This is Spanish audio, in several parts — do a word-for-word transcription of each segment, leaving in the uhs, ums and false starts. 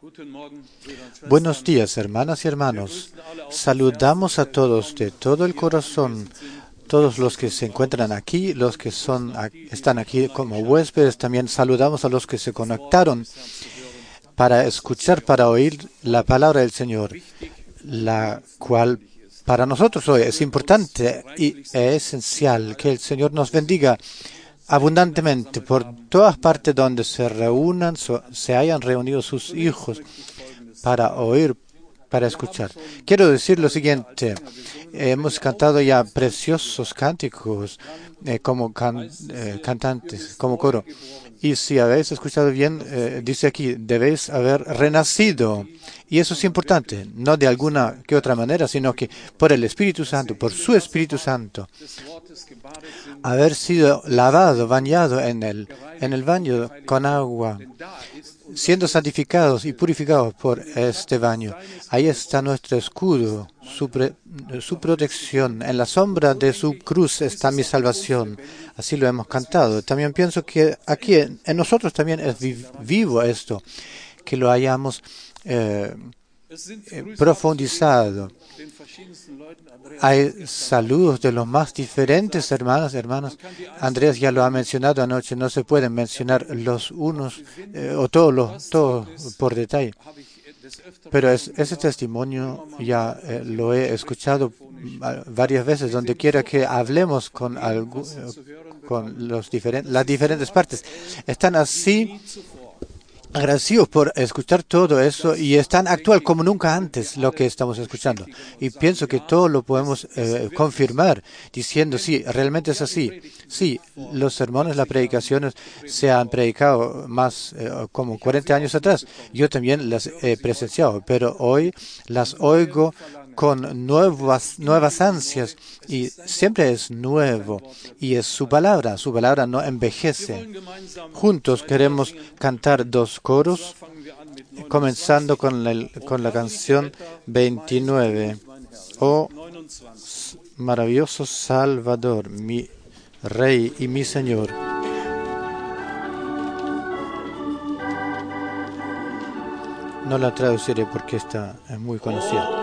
Buenos días, hermanas y hermanos. Saludamos a todos de todo el corazón, todos los que se encuentran aquí, los que son, están aquí como huéspedes. También saludamos a los que se conectaron para escuchar, para oír la palabra del Señor, la cual para nosotros hoy es importante y es esencial. Que el Señor nos bendiga abundantemente por todas partes donde se reúnan, so, se hayan reunido sus hijos para oír, para escuchar. Quiero decir lo siguiente: hemos cantado ya preciosos cánticos eh, como can, eh, cantantes, como coro. Y si habéis escuchado bien, eh, dice aquí, debéis haber renacido. Y eso es importante, no de alguna que otra manera, sino que por el Espíritu Santo, por su Espíritu Santo, haber sido lavado, bañado en el, en el baño con agua, siendo santificados y purificados por este baño. Ahí está nuestro escudo, su, pre, su protección. En la sombra de su cruz está mi salvación. Así lo hemos cantado. También pienso que aquí en, en nosotros también es vi, vivo esto, que lo hayamos eh, eh, profundizado. Hay saludos de los más diferentes hermanas y hermanos. Andrés ya lo ha mencionado anoche. No se pueden mencionar los unos eh, o todos los todos por detalle. Pero es, ese testimonio ya eh, lo he escuchado varias veces, donde quiera que hablemos con, algo, con los diferentes, las diferentes partes. Están así agradecidos por escuchar todo eso y es tan actual como nunca antes lo que estamos escuchando. Y pienso que todo lo podemos eh, confirmar diciendo, sí, realmente es así. Sí, los sermones, las predicaciones se han predicado más eh, como cuarenta años atrás. Yo también las he presenciado, pero hoy las oigo con nuevas, nuevas ansias y siempre es nuevo y es su palabra, su palabra no envejece. Juntos queremos cantar dos coros, comenzando con la, con la canción veintinueve. Oh, maravilloso Salvador, mi Rey y mi Señor. No la traduciré porque esta es muy conocida.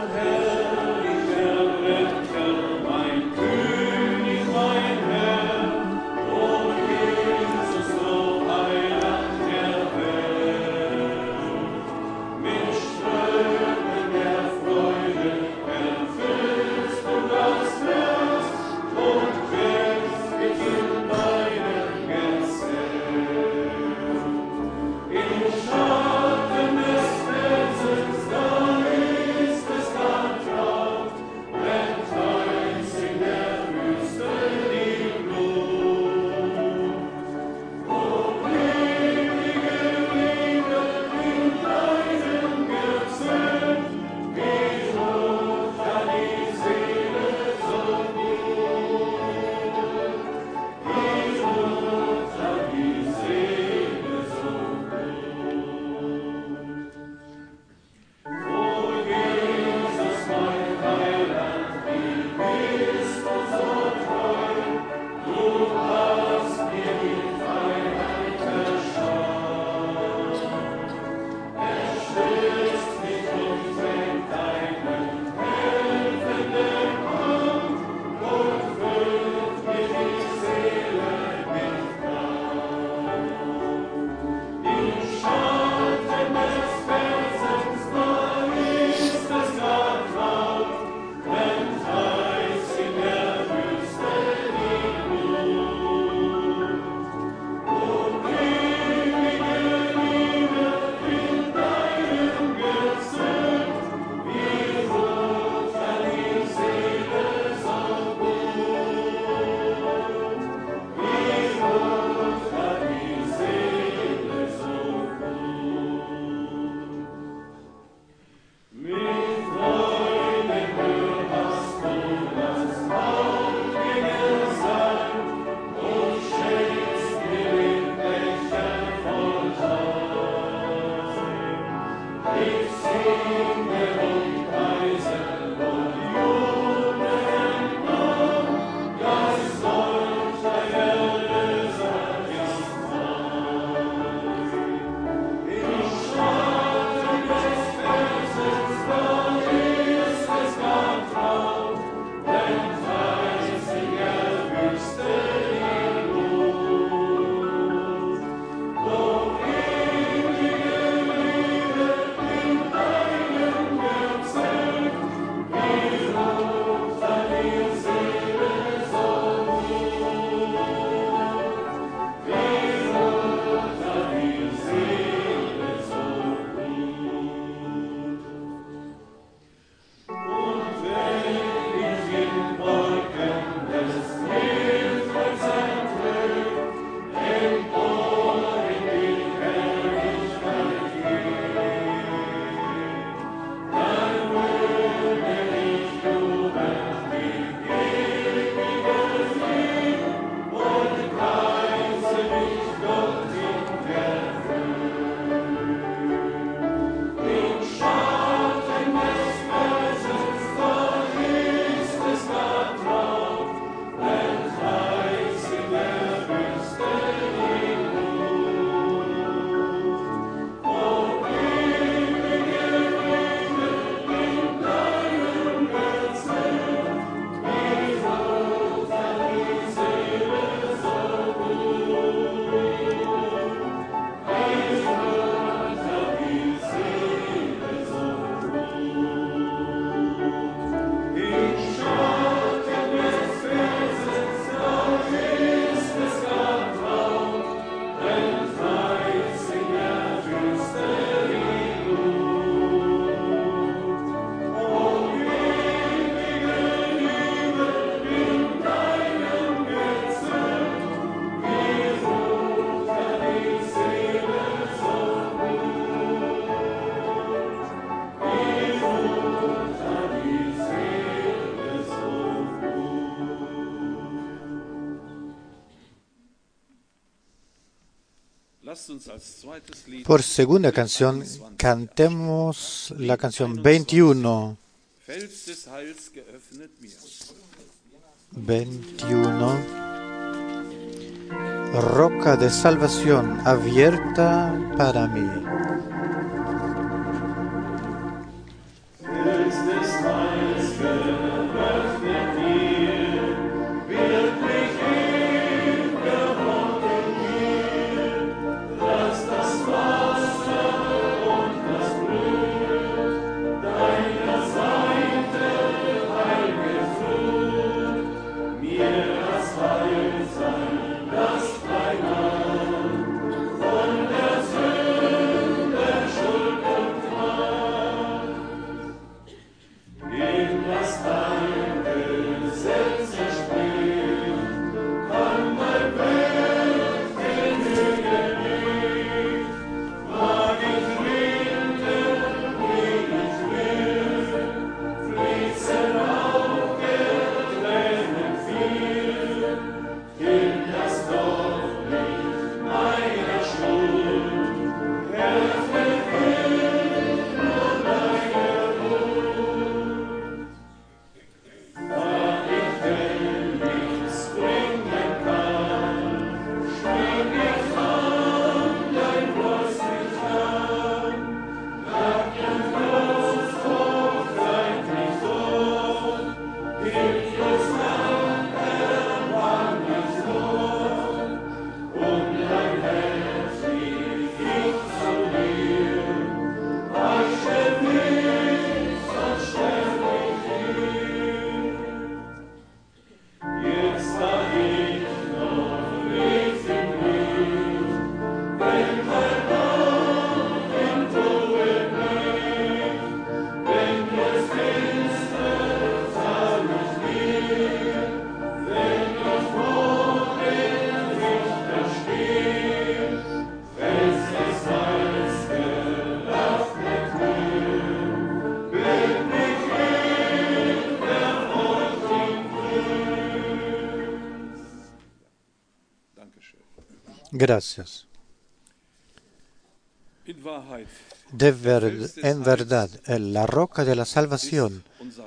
Por segunda canción, cantemos la canción veintiuno. veintiuno. Roca de salvación abierta para mí. Gracias. De ver, en verdad, la roca de la salvación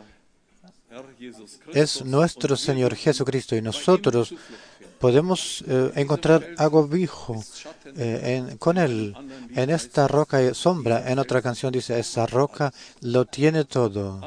es nuestro Señor Jesucristo y nosotros podemos eh, encontrar agobijo eh, en, con Él. En esta roca y sombra, en otra canción dice, esa roca lo tiene todo.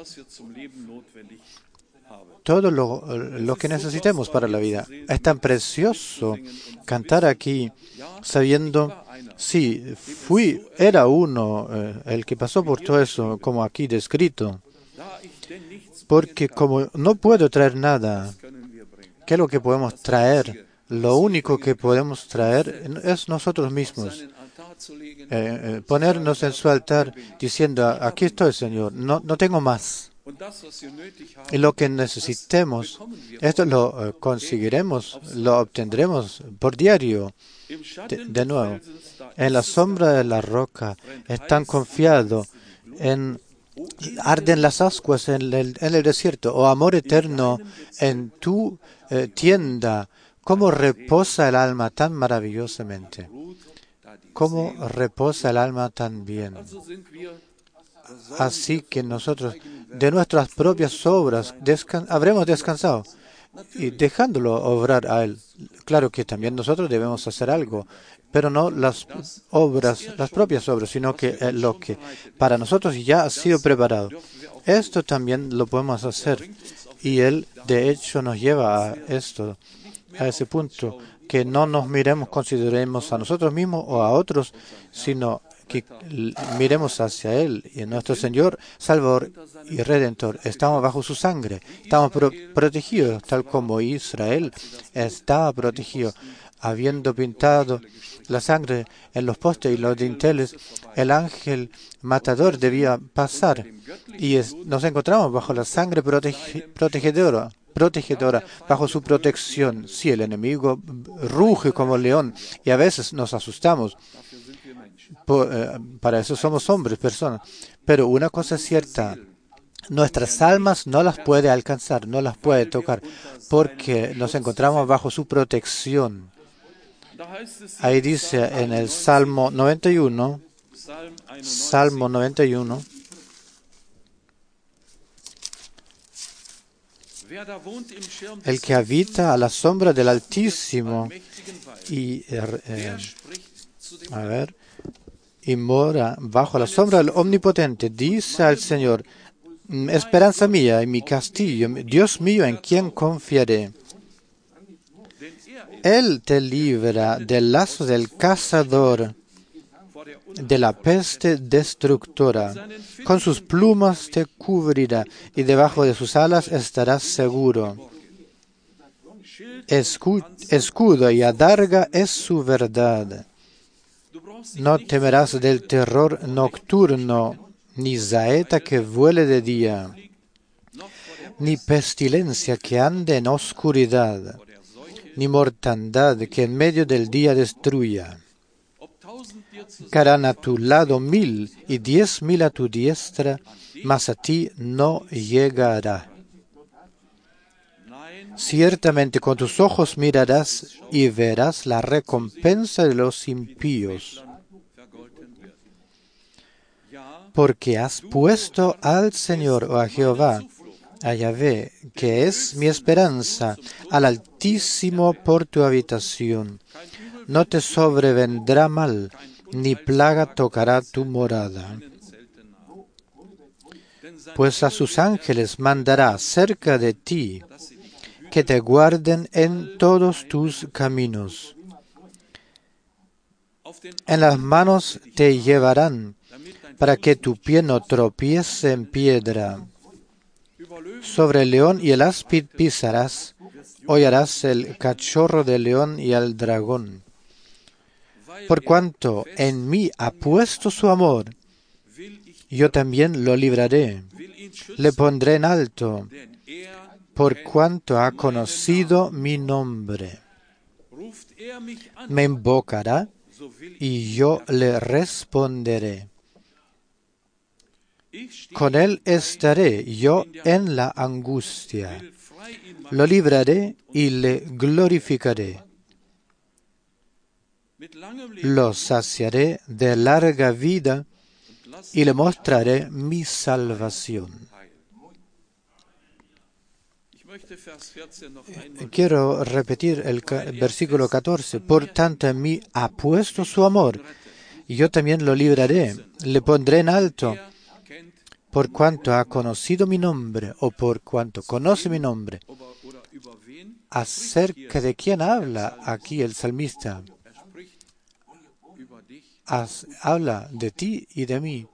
Todo lo, lo que necesitemos para la vida. Es tan precioso cantar aquí sabiendo, sí, fui, era uno eh, el que pasó por todo eso, como aquí descrito. Porque como no puedo traer nada, ¿qué es lo que podemos traer? Lo único que podemos traer es nosotros mismos. Eh, eh, ponernos en su altar diciendo, aquí estoy, Señor, no, no tengo más. Y lo que necesitemos, esto lo eh, conseguiremos, lo obtendremos por diario. De, de nuevo, en la sombra de la roca, están confiados en arden las ascuas en el, en el desierto, oh amor eterno, en tu eh, tienda, cómo reposa el alma tan maravillosamente, cómo reposa el alma tan bien. Así que nosotros, de nuestras propias obras, descan habremos descansado y dejándolo obrar a Él. Claro que también nosotros debemos hacer algo, pero no las obras, las propias obras, sino que eh, lo que para nosotros ya ha sido preparado. Esto también lo podemos hacer y Él, de hecho, nos lleva a esto, a ese punto, que no nos miremos, consideremos a nosotros mismos o a otros, sino que miremos hacia Él y nuestro Señor, Salvador y Redentor. Estamos bajo su sangre, estamos pro protegidos, tal como Israel estaba protegido, habiendo pintado la sangre en los postes y los dinteles. El ángel matador debía pasar y es, nos encontramos bajo la sangre protege, protegedora. protegedora, bajo su protección. Sí, el enemigo ruge como león y a veces nos asustamos. Por, eh, para eso somos hombres, personas. Pero una cosa es cierta, nuestras almas no las puede alcanzar, no las puede tocar, porque nos encontramos bajo su protección. Ahí dice en el Salmo noventa y uno, Salmo noventa y uno, el que habita a la sombra del Altísimo y, eh, a ver, y mora bajo la sombra del Omnipotente, dice al Señor, esperanza mía y mi castillo, Dios mío en quien confiaré. Él te libra del lazo del cazador, de la peste destructora. Con sus plumas te cubrirá y debajo de sus alas estarás seguro. Escu- escudo y adarga es su verdad. No temerás del terror nocturno, ni saeta que vuele de día, ni pestilencia que ande en oscuridad, ni mortandad que en medio del día destruya. Caerán a tu lado mil y diez mil a tu diestra, mas a ti no llegará. Ciertamente con tus ojos mirarás y verás la recompensa de los impíos. Porque has puesto al Señor o a Jehová, a Yahvé, que es mi esperanza, al Altísimo por tu habitación. No te sobrevendrá mal, ni plaga tocará tu morada. Pues a sus ángeles mandará cerca de ti, que te guarden en todos tus caminos. En las manos te llevarán, para que tu pie no tropiece en piedra. Sobre el león y el áspid pisarás, hollarás el cachorro del león y al dragón. Por cuanto en mí ha puesto su amor, yo también lo libraré, le pondré en alto, por cuanto ha conocido mi nombre. Me invocará y yo le responderé. Con él estaré yo en la angustia. Lo libraré y le glorificaré. Lo saciaré de larga vida y le mostraré mi salvación. Quiero repetir el versículo catorce. Por tanto en mí ha puesto su amor, y yo también lo libraré, le pondré en alto, por cuanto ha conocido mi nombre, o por cuanto conoce mi nombre. ¿Acerca de quién habla aquí el salmista? As, habla de ti y de mí.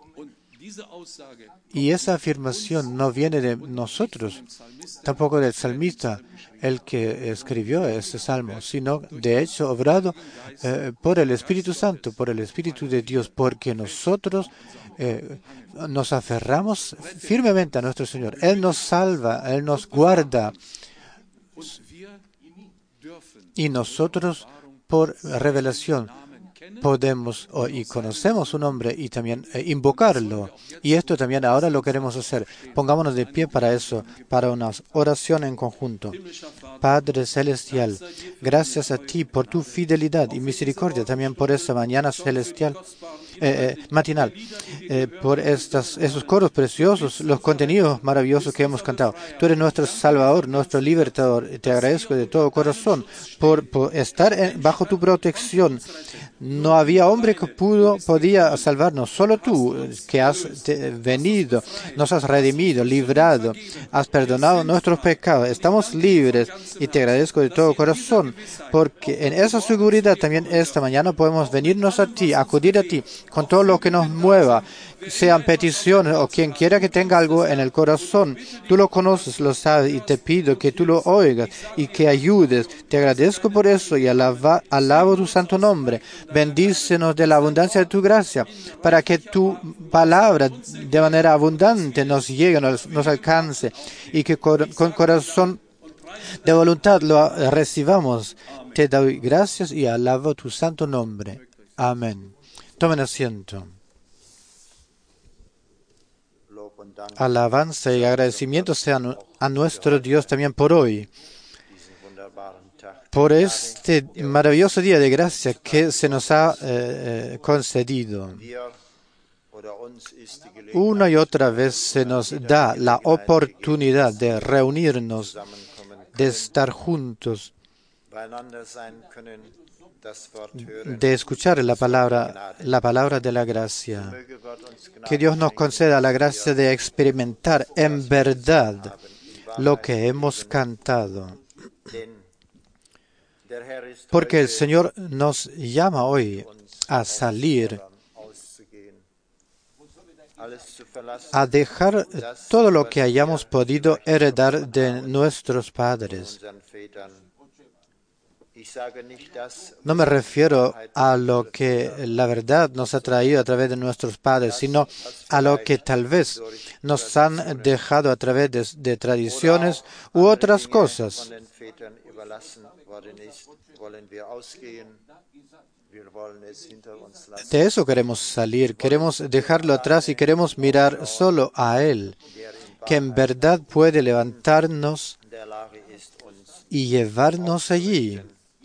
Y esa afirmación no viene de nosotros, tampoco del salmista, el que escribió este salmo, sino de hecho obrado eh, por el Espíritu Santo, por el Espíritu de Dios, porque nosotros eh, nos aferramos firmemente a nuestro Señor. Él nos salva, Él nos guarda. Y nosotros, por revelación, podemos oh, y conocemos su nombre y también eh, invocarlo. Y esto también ahora lo queremos hacer. Pongámonos de pie para eso, para una oración en conjunto. Padre Celestial, gracias a ti por tu fidelidad y misericordia, también por esta mañana celestial, eh, eh, matinal, eh, por estas, esos coros preciosos, los contenidos maravillosos que hemos cantado. Tú eres nuestro Salvador, nuestro Libertador. Te agradezco de todo corazón por, por estar en, bajo tu protección. No había hombre que pudo, podía salvarnos, solo tú que has te, venido, nos has redimido, librado, has perdonado nuestros pecados, estamos libres y te agradezco de todo corazón, porque en esa seguridad también esta mañana podemos venirnos a ti, acudir a ti con todo lo que nos mueva, sean peticiones o quien quiera que tenga algo en el corazón. Tú lo conoces, lo sabes y te pido que tú lo oigas y que ayudes. Te agradezco por eso y alaba, alabo tu santo nombre. Bendícenos de la abundancia de tu gracia para que tu palabra de manera abundante nos llegue, nos, nos alcance y que cor, con corazón de voluntad lo recibamos. Te doy gracias y alabo tu santo nombre. Amén. Tomen asiento. Alabanza y agradecimiento sean a nuestro Dios también por hoy, por este maravilloso día de gracia que se nos ha eh, eh, concedido. Una y otra vez se nos da la oportunidad de reunirnos, de estar juntos, de escuchar la palabra, la palabra de la gracia. Que Dios nos conceda la gracia de experimentar en verdad lo que hemos cantado. Porque el Señor nos llama hoy a salir, a dejar todo lo que hayamos podido heredar de nuestros padres. No me refiero a lo que la verdad nos ha traído a través de nuestros padres, sino a lo que tal vez nos han dejado a través de, de tradiciones u otras cosas. De eso queremos salir, queremos dejarlo atrás y queremos mirar solo a Él, que en verdad puede levantarnos y llevarnos allí.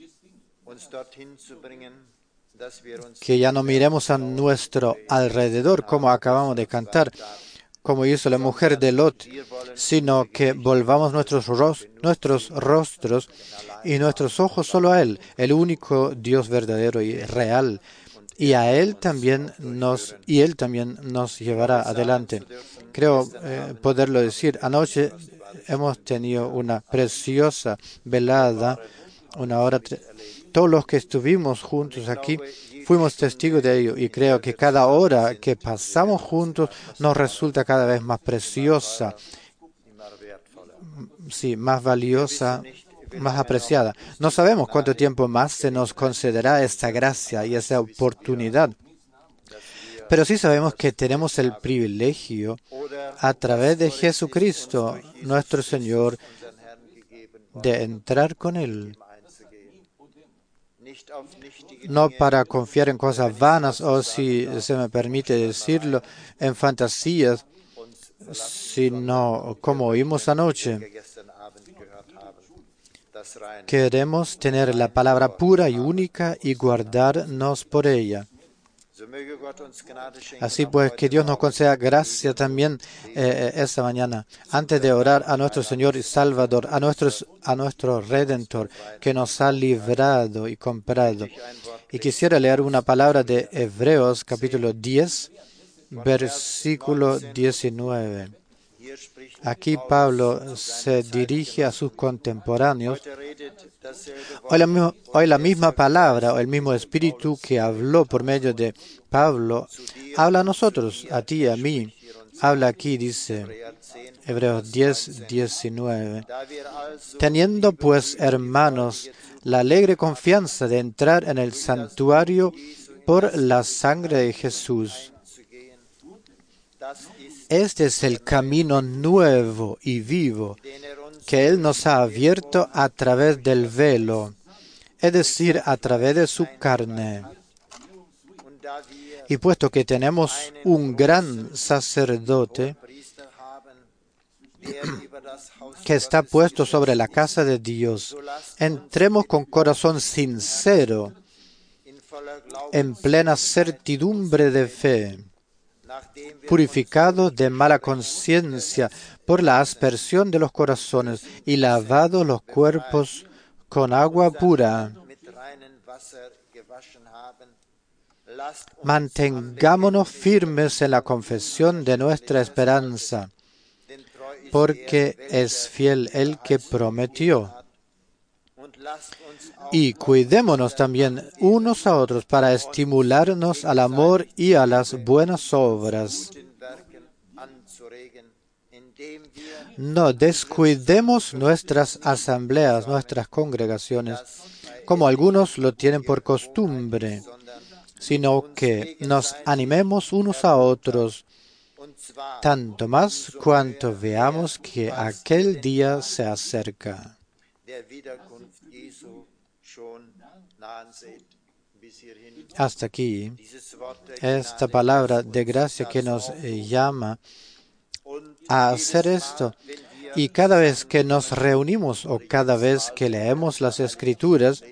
Que ya no miremos a nuestro alrededor como acabamos de cantar, como hizo la mujer de Lot, sino que volvamos nuestros, ros- nuestros rostros y nuestros ojos solo a Él, el único Dios verdadero y real. Y a Él también nos, y Él también nos llevará adelante. Creo eh, poderlo decir. Anoche hemos tenido una preciosa velada, una hora. Tre- Todos los que estuvimos juntos aquí fuimos testigos de ello y creo que cada hora que pasamos juntos nos resulta cada vez más preciosa, sí, más valiosa, más apreciada. No sabemos cuánto tiempo más se nos concederá esta gracia y esa oportunidad, pero sí sabemos que tenemos el privilegio a través de Jesucristo, nuestro Señor, de entrar con Él. No para confiar en cosas vanas o, si se me permite decirlo, en fantasías, sino como oímos anoche. Queremos tener la palabra pura y única y guardarnos por ella. Así pues, que Dios nos conceda gracia también eh, esta mañana, antes de orar a nuestro Señor y Salvador, a, nuestros, a nuestro Redentor, que nos ha librado y comprado. Y quisiera leer una palabra de Hebreos, capítulo diez, versículo diecinueve. Aquí Pablo se dirige a sus contemporáneos. Hoy la, misma, hoy la misma palabra o el mismo espíritu que habló por medio de Pablo habla a nosotros, a ti y a mí. Habla aquí, dice Hebreos diez, diecinueve. Teniendo pues, hermanos, la alegre confianza de entrar en el santuario por la sangre de Jesús. Este es el camino nuevo y vivo que Él nos ha abierto a través del velo, es decir, a través de su carne. Y puesto que tenemos un gran sacerdote que está puesto sobre la casa de Dios, entremos con corazón sincero, en plena certidumbre de fe, purificado de mala conciencia por la aspersión de los corazones y lavados los cuerpos con agua pura. Mantengámonos firmes en la confesión de nuestra esperanza, porque es fiel el que prometió. Y cuidémonos también unos a otros para estimularnos al amor y a las buenas obras. No descuidemos nuestras asambleas, nuestras congregaciones, como algunos lo tienen por costumbre, sino que nos animemos unos a otros, tanto más cuanto veamos que aquel día se acerca. Hasta aquí, esta palabra de gracia que nos llama a hacer esto. Y cada vez que nos reunimos o cada vez que leemos las Escrituras,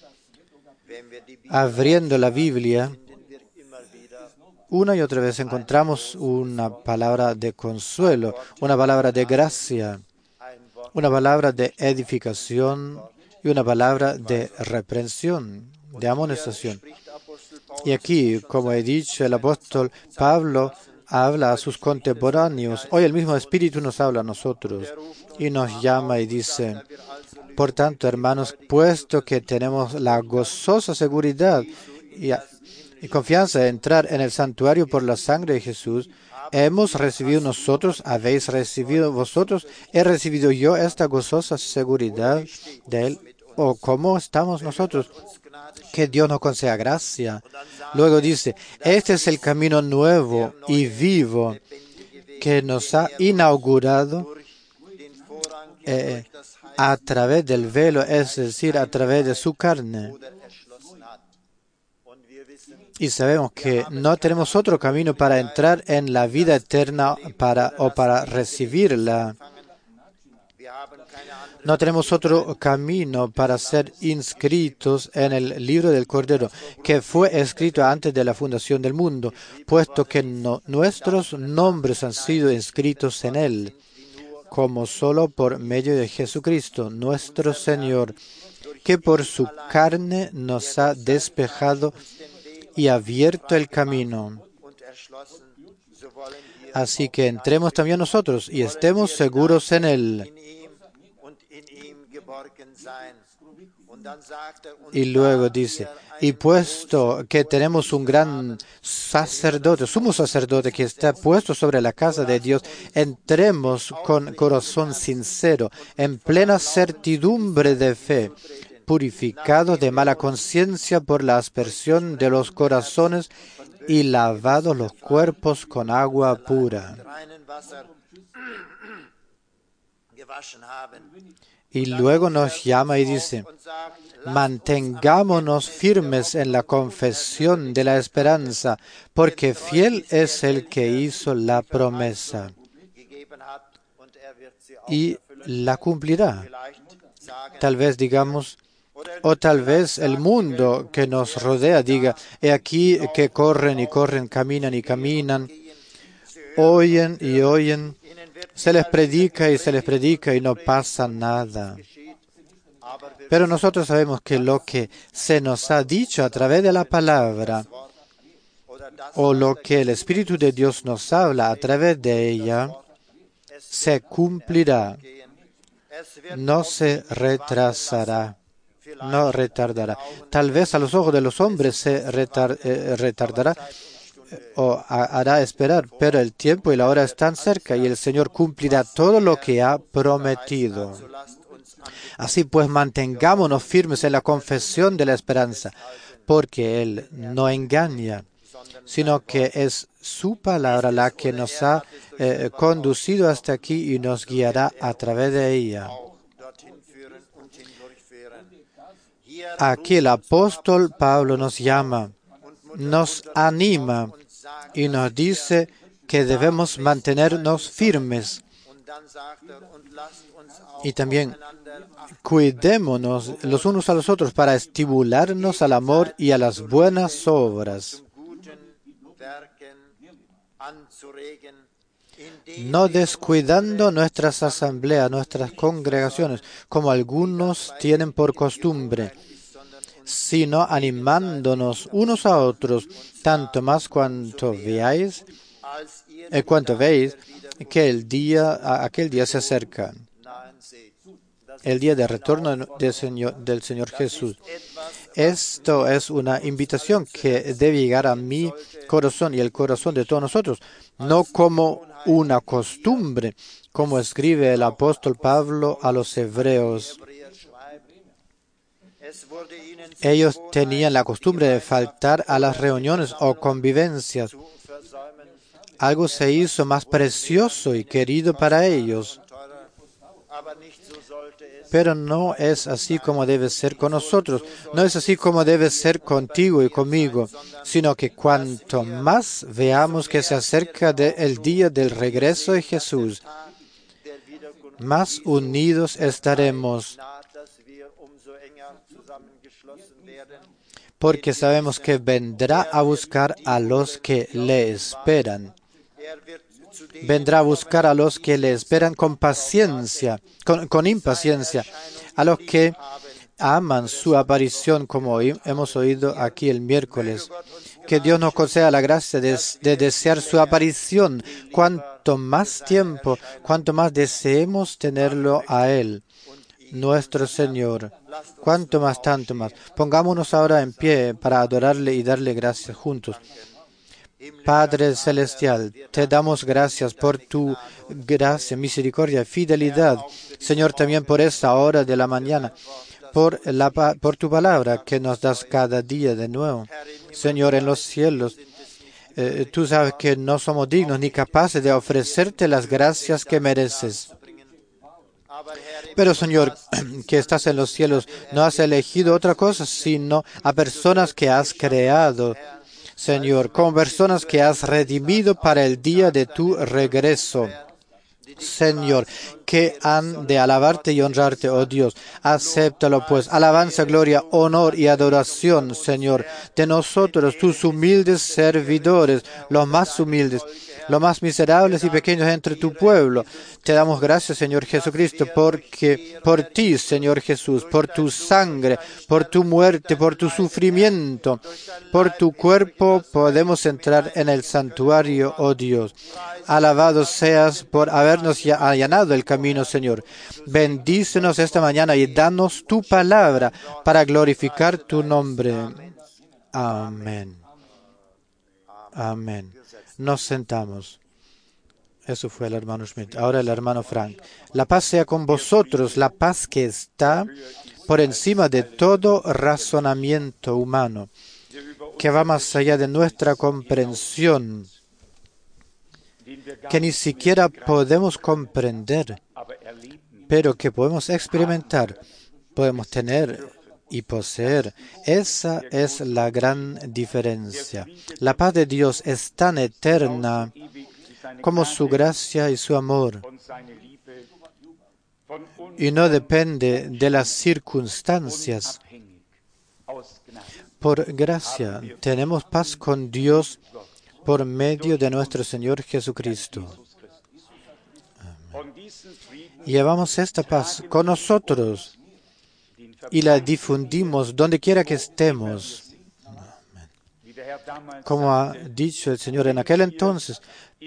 abriendo la Biblia, una y otra vez encontramos una palabra de consuelo, una palabra de gracia, una palabra de edificación y una palabra de reprensión, de amonestación. Y aquí, como he dicho, el apóstol Pablo habla a sus contemporáneos. Hoy el mismo Espíritu nos habla a nosotros y nos llama y dice: por tanto, hermanos, puesto que tenemos la gozosa seguridad y, y confianza de entrar en el santuario por la sangre de Jesús, hemos recibido nosotros, habéis recibido vosotros, he recibido yo esta gozosa seguridad de Él. ¿O cómo estamos nosotros? Que Dios nos conceda gracia. Luego dice, este es el camino nuevo y vivo que nos ha inaugurado eh, a través del velo, es decir, a través de su carne. Y sabemos que no tenemos otro camino para entrar en la vida eterna para, o para recibirla. No tenemos otro camino para ser inscritos en el libro del Cordero, que fue escrito antes de la fundación del mundo, puesto que no, nuestros nombres han sido inscritos en él, como solo por medio de Jesucristo, nuestro Señor, que por su carne nos ha despejado y abierto el camino. Así que entremos también nosotros y estemos seguros en él. Y luego dice, y puesto que tenemos un gran sacerdote, sumo sacerdote que está puesto sobre la casa de Dios, entremos con corazón sincero, en plena certidumbre de fe, purificados de mala conciencia por la aspersión de los corazones y lavados los cuerpos con agua pura. Y luego nos llama y dice, mantengámonos firmes en la confesión de la esperanza, porque fiel es el que hizo la promesa y la cumplirá. Tal vez digamos, o tal vez el mundo que nos rodea diga, he aquí que corren y corren, caminan y caminan, oyen y oyen, se les predica y se les predica y no pasa nada. Pero nosotros sabemos que lo que se nos ha dicho a través de la palabra o lo que el Espíritu de Dios nos habla a través de ella, se cumplirá, no se retrasará, no retardará. Tal vez a los ojos de los hombres se retar, eh, retardará o hará esperar, pero el tiempo y la hora están cerca y el Señor cumplirá todo lo que ha prometido. Así pues, mantengámonos firmes en la confesión de la esperanza, porque Él no engaña, sino que es su palabra la que nos ha eh, conducido hasta aquí y nos guiará a través de ella. Aquí el apóstol Pablo nos llama, nos anima y nos dice que debemos mantenernos firmes. Y también cuidémonos los unos a los otros para estimularnos al amor y a las buenas obras, no descuidando nuestras asambleas, nuestras congregaciones, como algunos tienen por costumbre, sino animándonos unos a otros, tanto más cuanto veáis, eh, cuanto veis que el día, aquel día se acerca, el día de retorno del Señor, del Señor Jesús. Esto es una invitación que debe llegar a mi corazón y el corazón de todos nosotros, no como una costumbre, como escribe el apóstol Pablo a los hebreos. Ellos tenían la costumbre de faltar a las reuniones o convivencias. Algo se hizo más precioso y querido para ellos. Pero no es así como debe ser con nosotros, no es así como debe ser contigo y conmigo, sino que cuanto más veamos que se acerca de el día del regreso de Jesús, más unidos estaremos, porque sabemos que vendrá a buscar a los que le esperan. Vendrá a buscar a los que le esperan con paciencia, con, con impaciencia, a los que aman su aparición, como hemos oído aquí el miércoles. Que Dios nos conceda la gracia de, de desear su aparición. Cuanto más tiempo, cuanto más deseemos tenerlo a Él, nuestro Señor. Cuanto más, tanto más. Pongámonos ahora en pie para adorarle y darle gracias juntos. Padre Celestial, te damos gracias por tu gracia, misericordia y fidelidad. Señor, también por esta hora de la mañana. Por, la, por tu palabra que nos das cada día de nuevo. Señor, en los cielos, eh, tú sabes que no somos dignos ni capaces de ofrecerte las gracias que mereces. Pero, Señor, que estás en los cielos, no has elegido otra cosa, sino a personas que has creado, Señor, como personas que has redimido para el día de tu regreso. Señor, que han de alabarte y honrarte, oh Dios. Acéptalo, pues. Alabanza, gloria, honor y adoración, Señor, de nosotros, tus humildes servidores, los más humildes, los más miserables y pequeños entre tu pueblo. Te damos gracias, Señor Jesucristo, porque por ti, Señor Jesús, por tu sangre, por tu muerte, por tu sufrimiento, por tu cuerpo, podemos entrar en el santuario, oh Dios. Alabado seas por habernos allanado el camino, Señor. Bendícenos esta mañana y danos tu palabra para glorificar tu nombre. Amén. Amén. Nos sentamos. Eso fue el hermano Schmidt. Ahora el hermano Frank. La paz sea con vosotros, la paz que está por encima de todo razonamiento humano, que va más allá de nuestra comprensión, que ni siquiera podemos comprender, pero que podemos experimentar, podemos tener y poseer. Esa es la gran diferencia. La paz de Dios es tan eterna como su gracia y su amor, y no depende de las circunstancias. Por gracia tenemos paz con Dios por medio de nuestro Señor Jesucristo. Amén. Llevamos esta paz con nosotros y la difundimos donde quiera que estemos. Amén. Como ha dicho el Señor en aquel entonces,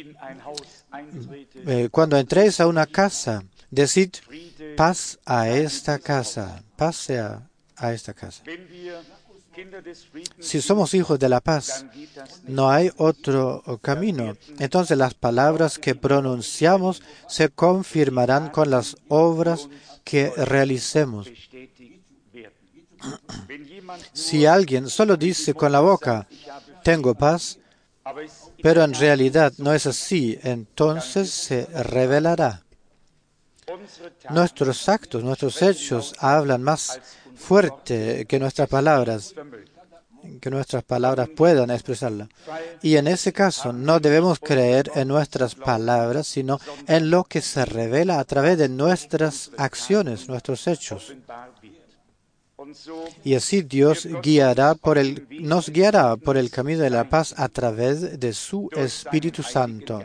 eh, cuando entréis a una casa, decid paz a esta casa, paz sea a esta casa. Si somos hijos de la paz, no hay otro camino. Entonces las palabras que pronunciamos se confirmarán con las obras que realicemos. Si alguien solo dice con la boca, tengo paz, pero en realidad no es así, entonces se revelará. Nuestros actos, nuestros hechos hablan más fuerte que nuestras palabras, que nuestras palabras puedan expresarla. Y en ese caso no debemos creer en nuestras palabras, sino en lo que se revela a través de nuestras acciones, nuestros hechos. Y así Dios guiará por el, nos guiará por el camino de la paz a través de su Espíritu Santo.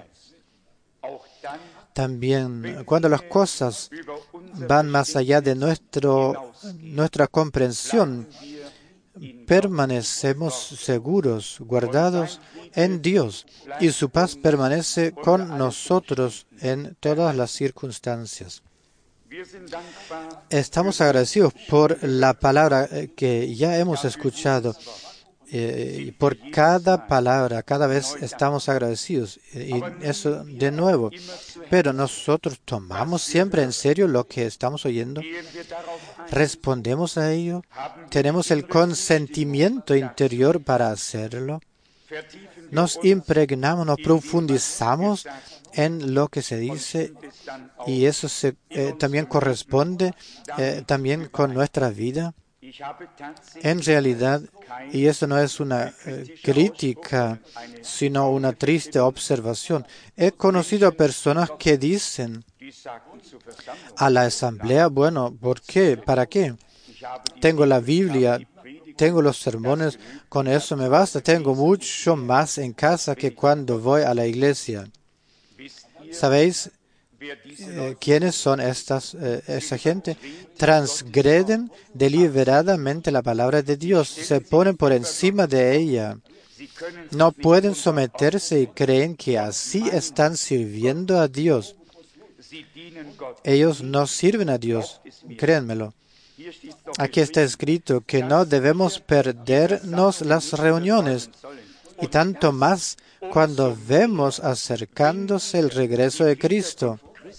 También cuando las cosas van más allá de nuestro, nuestra comprensión, permanecemos seguros, guardados en Dios, y su paz permanece con nosotros en todas las circunstancias. Estamos agradecidos por la palabra que ya hemos escuchado. Eh, por cada palabra, cada vez estamos agradecidos. Y eso de nuevo. Pero nosotros tomamos siempre en serio lo que estamos oyendo. ¿Respondemos a ello? ¿Tenemos el consentimiento interior para hacerlo? ¿Nos impregnamos, nos profundizamos en lo que se dice? Y eso se, eh, también corresponde eh, también con nuestra vida. En realidad, y eso no es una eh, crítica, sino una triste observación, he conocido a personas que dicen A la asamblea, bueno, ¿por qué? ¿Para qué? Tengo la Biblia, tengo los sermones, con eso me basta. Tengo mucho más en casa que cuando voy a la iglesia. ¿Sabéis eh, quiénes son estas, eh, esa gente? Transgreden deliberadamente la palabra de Dios, se ponen por encima de ella. No pueden someterse y creen que así están sirviendo a Dios. Ellos no sirven a Dios, créanmelo. Aquí está escrito que no debemos perdernos las reuniones, y tanto más cuando vemos acercándose el regreso de Cristo.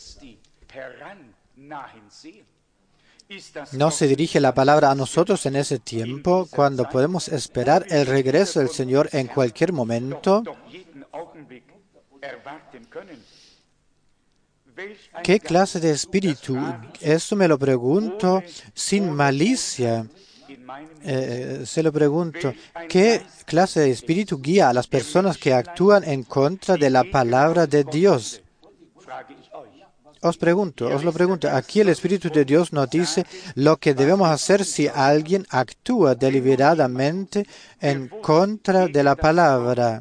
¿No se dirige la palabra a nosotros en ese tiempo, cuando podemos esperar el regreso del Señor en cualquier momento? ¿Qué clase de espíritu? Esto me lo pregunto sin malicia. Eh, se lo pregunto. ¿Qué clase de espíritu guía a las personas que actúan en contra de la palabra de Dios? Os pregunto, os lo pregunto. Aquí el Espíritu de Dios nos dice lo que debemos hacer si alguien actúa deliberadamente en contra de la palabra.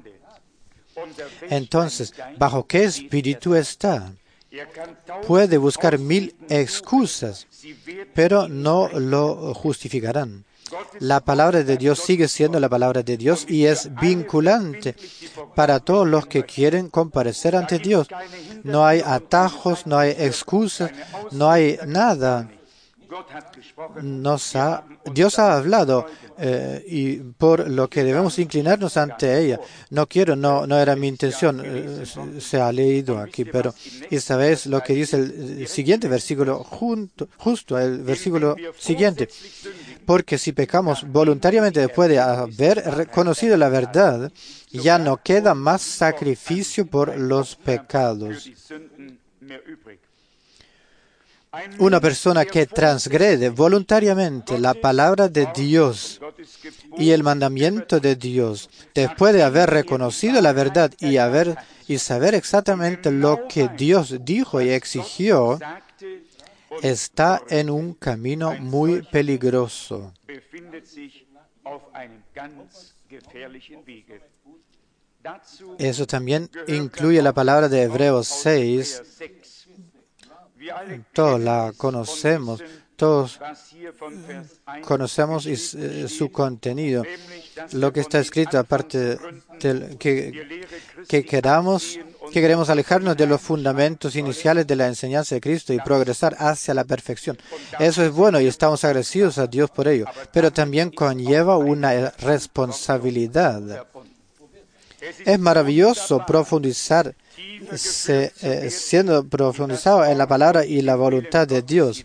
Entonces, ¿bajo qué espíritu está? Puede buscar mil excusas, pero no lo justificarán. La palabra de Dios sigue siendo la palabra de Dios y es vinculante para todos los que quieren comparecer ante Dios. No hay atajos, no hay excusas, no hay nada. Nos ha, Dios ha hablado eh, y por lo que debemos inclinarnos ante ella. No quiero, no, no era mi intención, eh, se ha leído aquí, pero esta vez lo que dice el siguiente versículo, junto, justo el versículo siguiente. Porque si pecamos voluntariamente después de haber reconocido la verdad, ya no queda más sacrificio por los pecados. Una persona que transgrede voluntariamente la palabra de Dios y el mandamiento de Dios, después de haber reconocido la verdad y, haber, y saber exactamente lo que Dios dijo y exigió, está en un camino muy peligroso. Eso también incluye la palabra de Hebreos seis. Todos la conocemos, todos conocemos y, eh, su contenido. Lo que está escrito, aparte de que, que queramos, que queremos alejarnos de los fundamentos iniciales de la enseñanza de Cristo y progresar hacia la perfección. Eso es bueno y estamos agradecidos a Dios por ello, pero también conlleva una responsabilidad. Es maravilloso profundizar Se, eh, siendo profundizado en la palabra y la voluntad de Dios.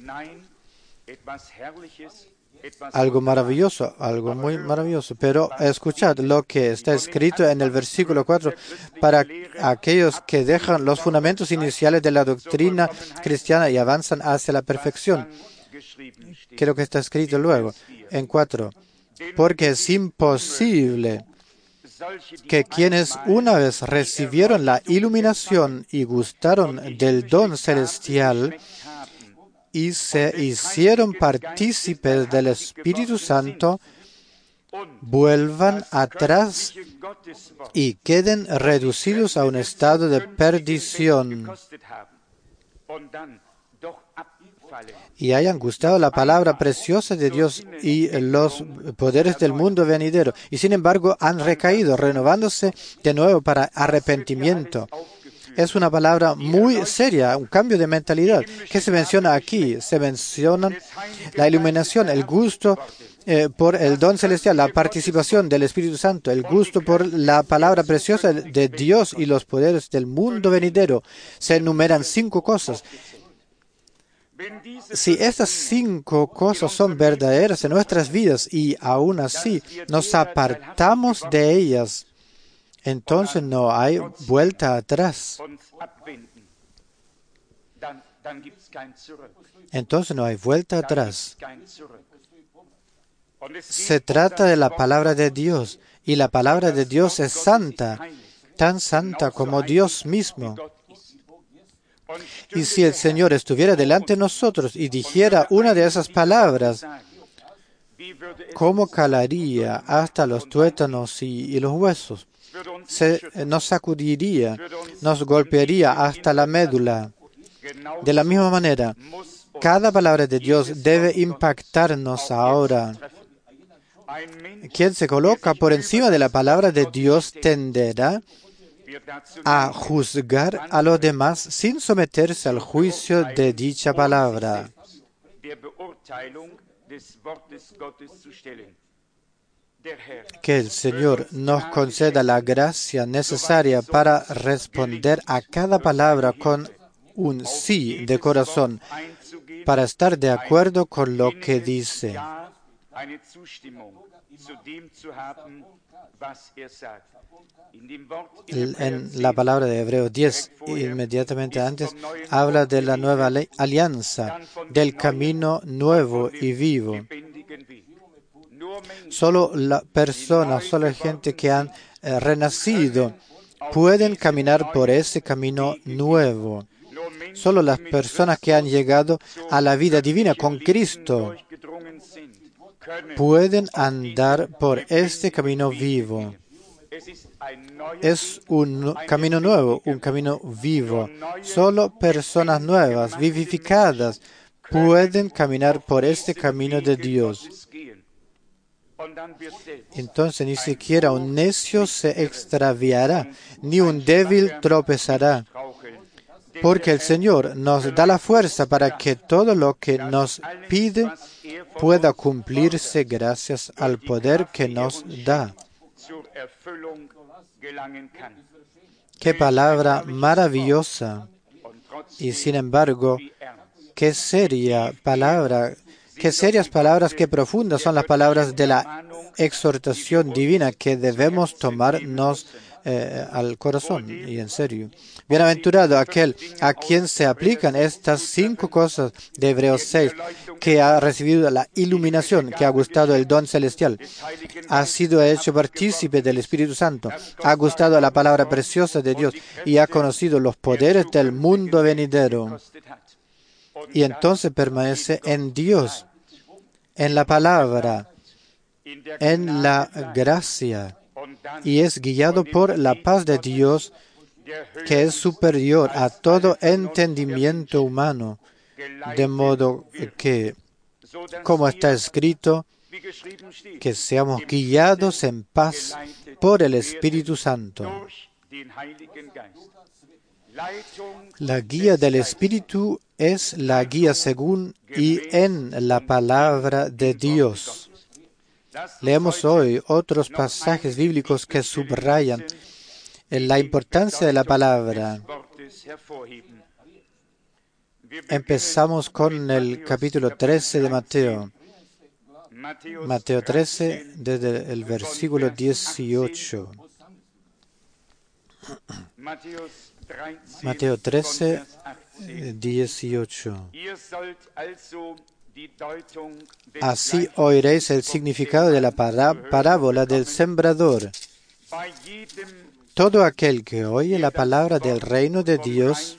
Algo maravilloso, algo muy maravilloso. Pero escuchad lo que está escrito en el versículo cuatro para aquellos que dejan los fundamentos iniciales de la doctrina cristiana y avanzan hacia la perfección. Creo que está escrito luego en cuatro. Porque es imposible que quienes una vez recibieron la iluminación y gustaron del don celestial y se hicieron partícipes del Espíritu Santo, vuelvan atrás y queden reducidos a un estado de perdición y hayan gustado la palabra preciosa de Dios y los poderes del mundo venidero, y sin embargo han recaído, renovándose de nuevo para arrepentimiento. Es una palabra muy seria, un cambio de mentalidad. ¿Qué se menciona aquí? Se menciona la iluminación, el gusto eh, por el don celestial, la participación del Espíritu Santo, el gusto por la palabra preciosa de Dios y los poderes del mundo venidero. Se enumeran cinco cosas. Si estas cinco cosas son verdaderas en nuestras vidas y aún así nos apartamos de ellas, entonces no hay vuelta atrás. Entonces no hay vuelta atrás. Se trata de la palabra de Dios y la palabra de Dios es santa, tan santa como Dios mismo. Y si el Señor estuviera delante de nosotros y dijera una de esas palabras, ¿cómo calaría hasta los tuétanos y, y los huesos? Se, nos sacudiría, nos golpearía hasta la médula. De la misma manera, cada palabra de Dios debe impactarnos ahora. Quien se coloca por encima de la palabra de Dios tenderá a juzgar a los demás sin someterse al juicio de dicha palabra. Que el Señor nos conceda la gracia necesaria para responder a cada palabra con un sí de corazón, para estar de acuerdo con lo que dice. En la palabra de Hebreos diez, inmediatamente antes, habla de la nueva ley, alianza, del camino nuevo y vivo. Solo las personas, solo gente que han eh, renacido pueden caminar por ese camino nuevo. Solo las personas que han llegado a la vida divina con Cristo pueden andar por este camino vivo. Es un camino nuevo, un camino vivo. Solo personas nuevas, vivificadas, pueden caminar por este camino de Dios. Entonces ni siquiera un necio se extraviará, ni un débil tropezará, porque el Señor nos da la fuerza para que todo lo que nos pide pueda cumplirse gracias al poder que nos da. Qué palabra maravillosa. Y sin embargo, qué seria palabra, qué serias palabras, qué profundas son las palabras de la exhortación divina que debemos tomarnos eh, al corazón y en serio. Bienaventurado aquel a quien se aplican estas cinco cosas de Hebreos seis, que ha recibido la iluminación, que ha gustado el don celestial, ha sido hecho partícipe del Espíritu Santo, ha gustado la palabra preciosa de Dios y ha conocido los poderes del mundo venidero. Y entonces permanece en Dios, en la palabra, en la gracia, y es guiado por la paz de Dios, que es superior a todo entendimiento humano, de modo que, como está escrito, que seamos guiados en paz por el Espíritu Santo. La guía del Espíritu es la guía según y en la palabra de Dios. Leemos hoy otros pasajes bíblicos que subrayan la importancia de la palabra. Empezamos con el capítulo trece de Mateo. Mateo trece, desde el versículo dieciocho. Mateo trece, dieciocho. Así oiréis el significado de la parábola del sembrador. Todo aquel que oye la palabra del reino de Dios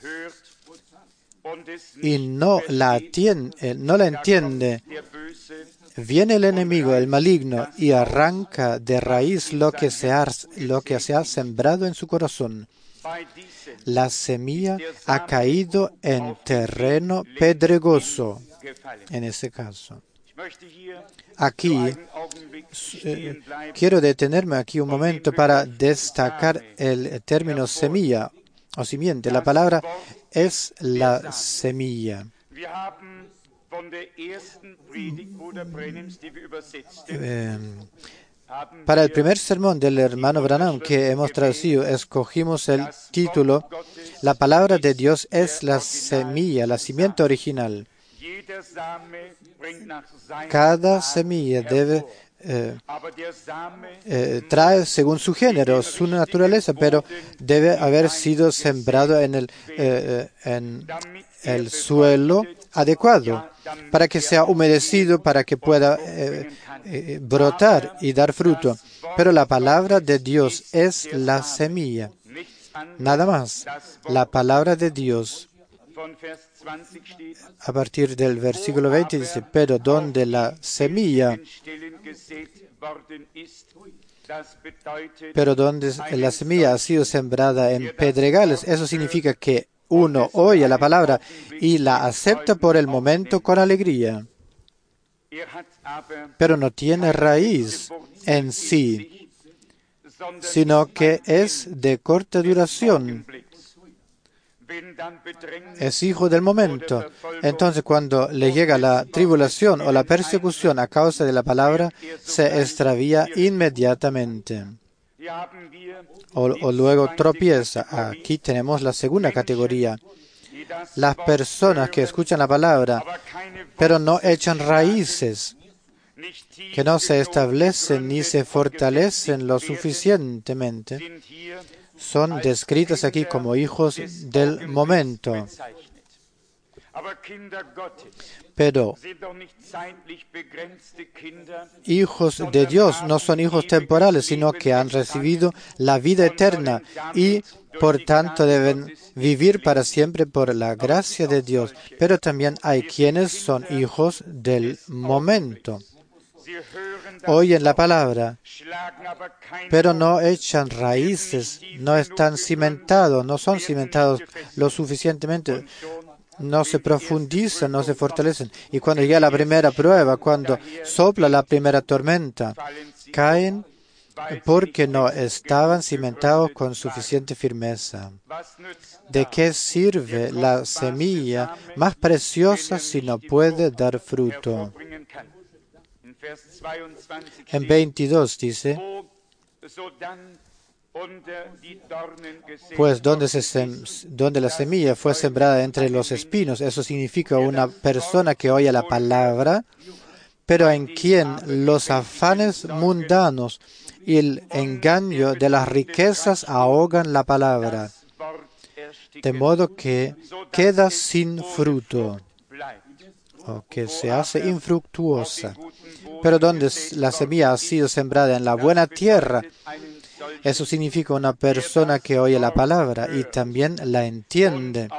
y no la, atiende, no la entiende, viene el enemigo, el maligno, y arranca de raíz lo que se ha, lo que se ha sembrado en su corazón. La semilla ha caído en terreno pedregoso, en ese caso. Aquí eh, quiero detenerme aquí un momento para destacar el término semilla o simiente. La palabra es la semilla. Eh, para el primer sermón del hermano Branham que hemos traducido, escogimos el título La palabra de Dios es la semilla, la simiente original. Cada semilla debe eh, eh, trae según su género, su naturaleza, pero debe haber sido sembrado en el, eh, en el suelo adecuado para que sea humedecido, para que pueda eh, eh, brotar y dar fruto. Pero la palabra de Dios es la semilla. Nada más. La palabra de Dios, a partir del versículo veinte, dice, pero donde la semilla, pero donde la semilla ha sido sembrada en pedregales, eso significa que uno oye la palabra y la acepta por el momento con alegría, pero no tiene raíz en sí, sino que es de corta duración. Es hijo del momento. Entonces, cuando le llega la tribulación o la persecución a causa de la palabra, se extravía inmediatamente. O, o luego tropieza. Aquí tenemos la segunda categoría. Las personas que escuchan la palabra, pero no echan raíces, que no se establecen ni se fortalecen lo suficientemente, son descritas aquí como hijos del momento. Pero hijos de Dios no son hijos temporales, sino que han recibido la vida eterna y por tanto deben vivir para siempre por la gracia de Dios. Pero también hay quienes son hijos del momento. Oyen la palabra, pero no echan raíces, no están cimentados, no son cimentados lo suficientemente, no se profundizan, no se fortalecen. Y cuando llega la primera prueba, cuando sopla la primera tormenta, caen porque no estaban cimentados con suficiente firmeza. ¿De qué sirve la semilla más preciosa si no puede dar fruto? En veintidós dice, pues donde, se sem donde la semilla fue sembrada entre los espinos, eso significa una persona que oye la palabra, pero en quien los afanes mundanos y el engaño de las riquezas ahogan la palabra, de modo que queda sin fruto, o que se hace infructuosa. Pero donde la semilla ha sido sembrada en la buena tierra, eso significa una persona que oye la palabra y también la entiende.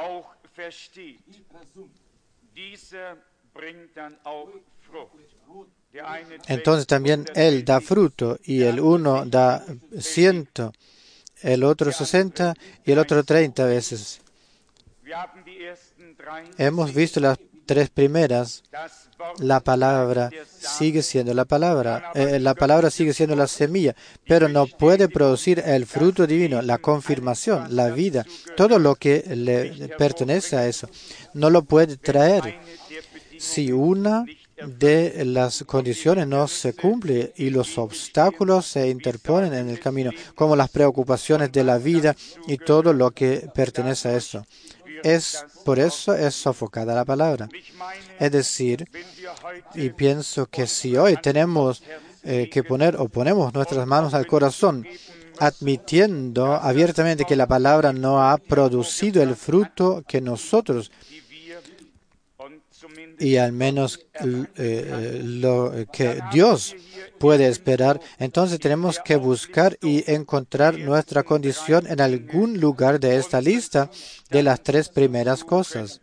Entonces también él da fruto y el uno da ciento, el otro sesenta y el otro treinta veces. Hemos visto las tres primeras. La palabra sigue siendo la palabra. Eh, la palabra sigue siendo la semilla, pero no puede producir el fruto divino, la confirmación, la vida, todo lo que le pertenece a eso. No lo puede traer si una de las condiciones no se cumple y los obstáculos se interponen en el camino, como las preocupaciones de la vida y todo lo que pertenece a eso. Es, por eso es sofocada la palabra. Es decir, y pienso que si hoy tenemos eh, que poner o ponemos nuestras manos al corazón, admitiendo abiertamente que la palabra no ha producido el fruto que nosotros y al menos eh, lo que Dios puede esperar, entonces tenemos que buscar y encontrar nuestra condición en algún lugar de esta lista de las tres primeras cosas.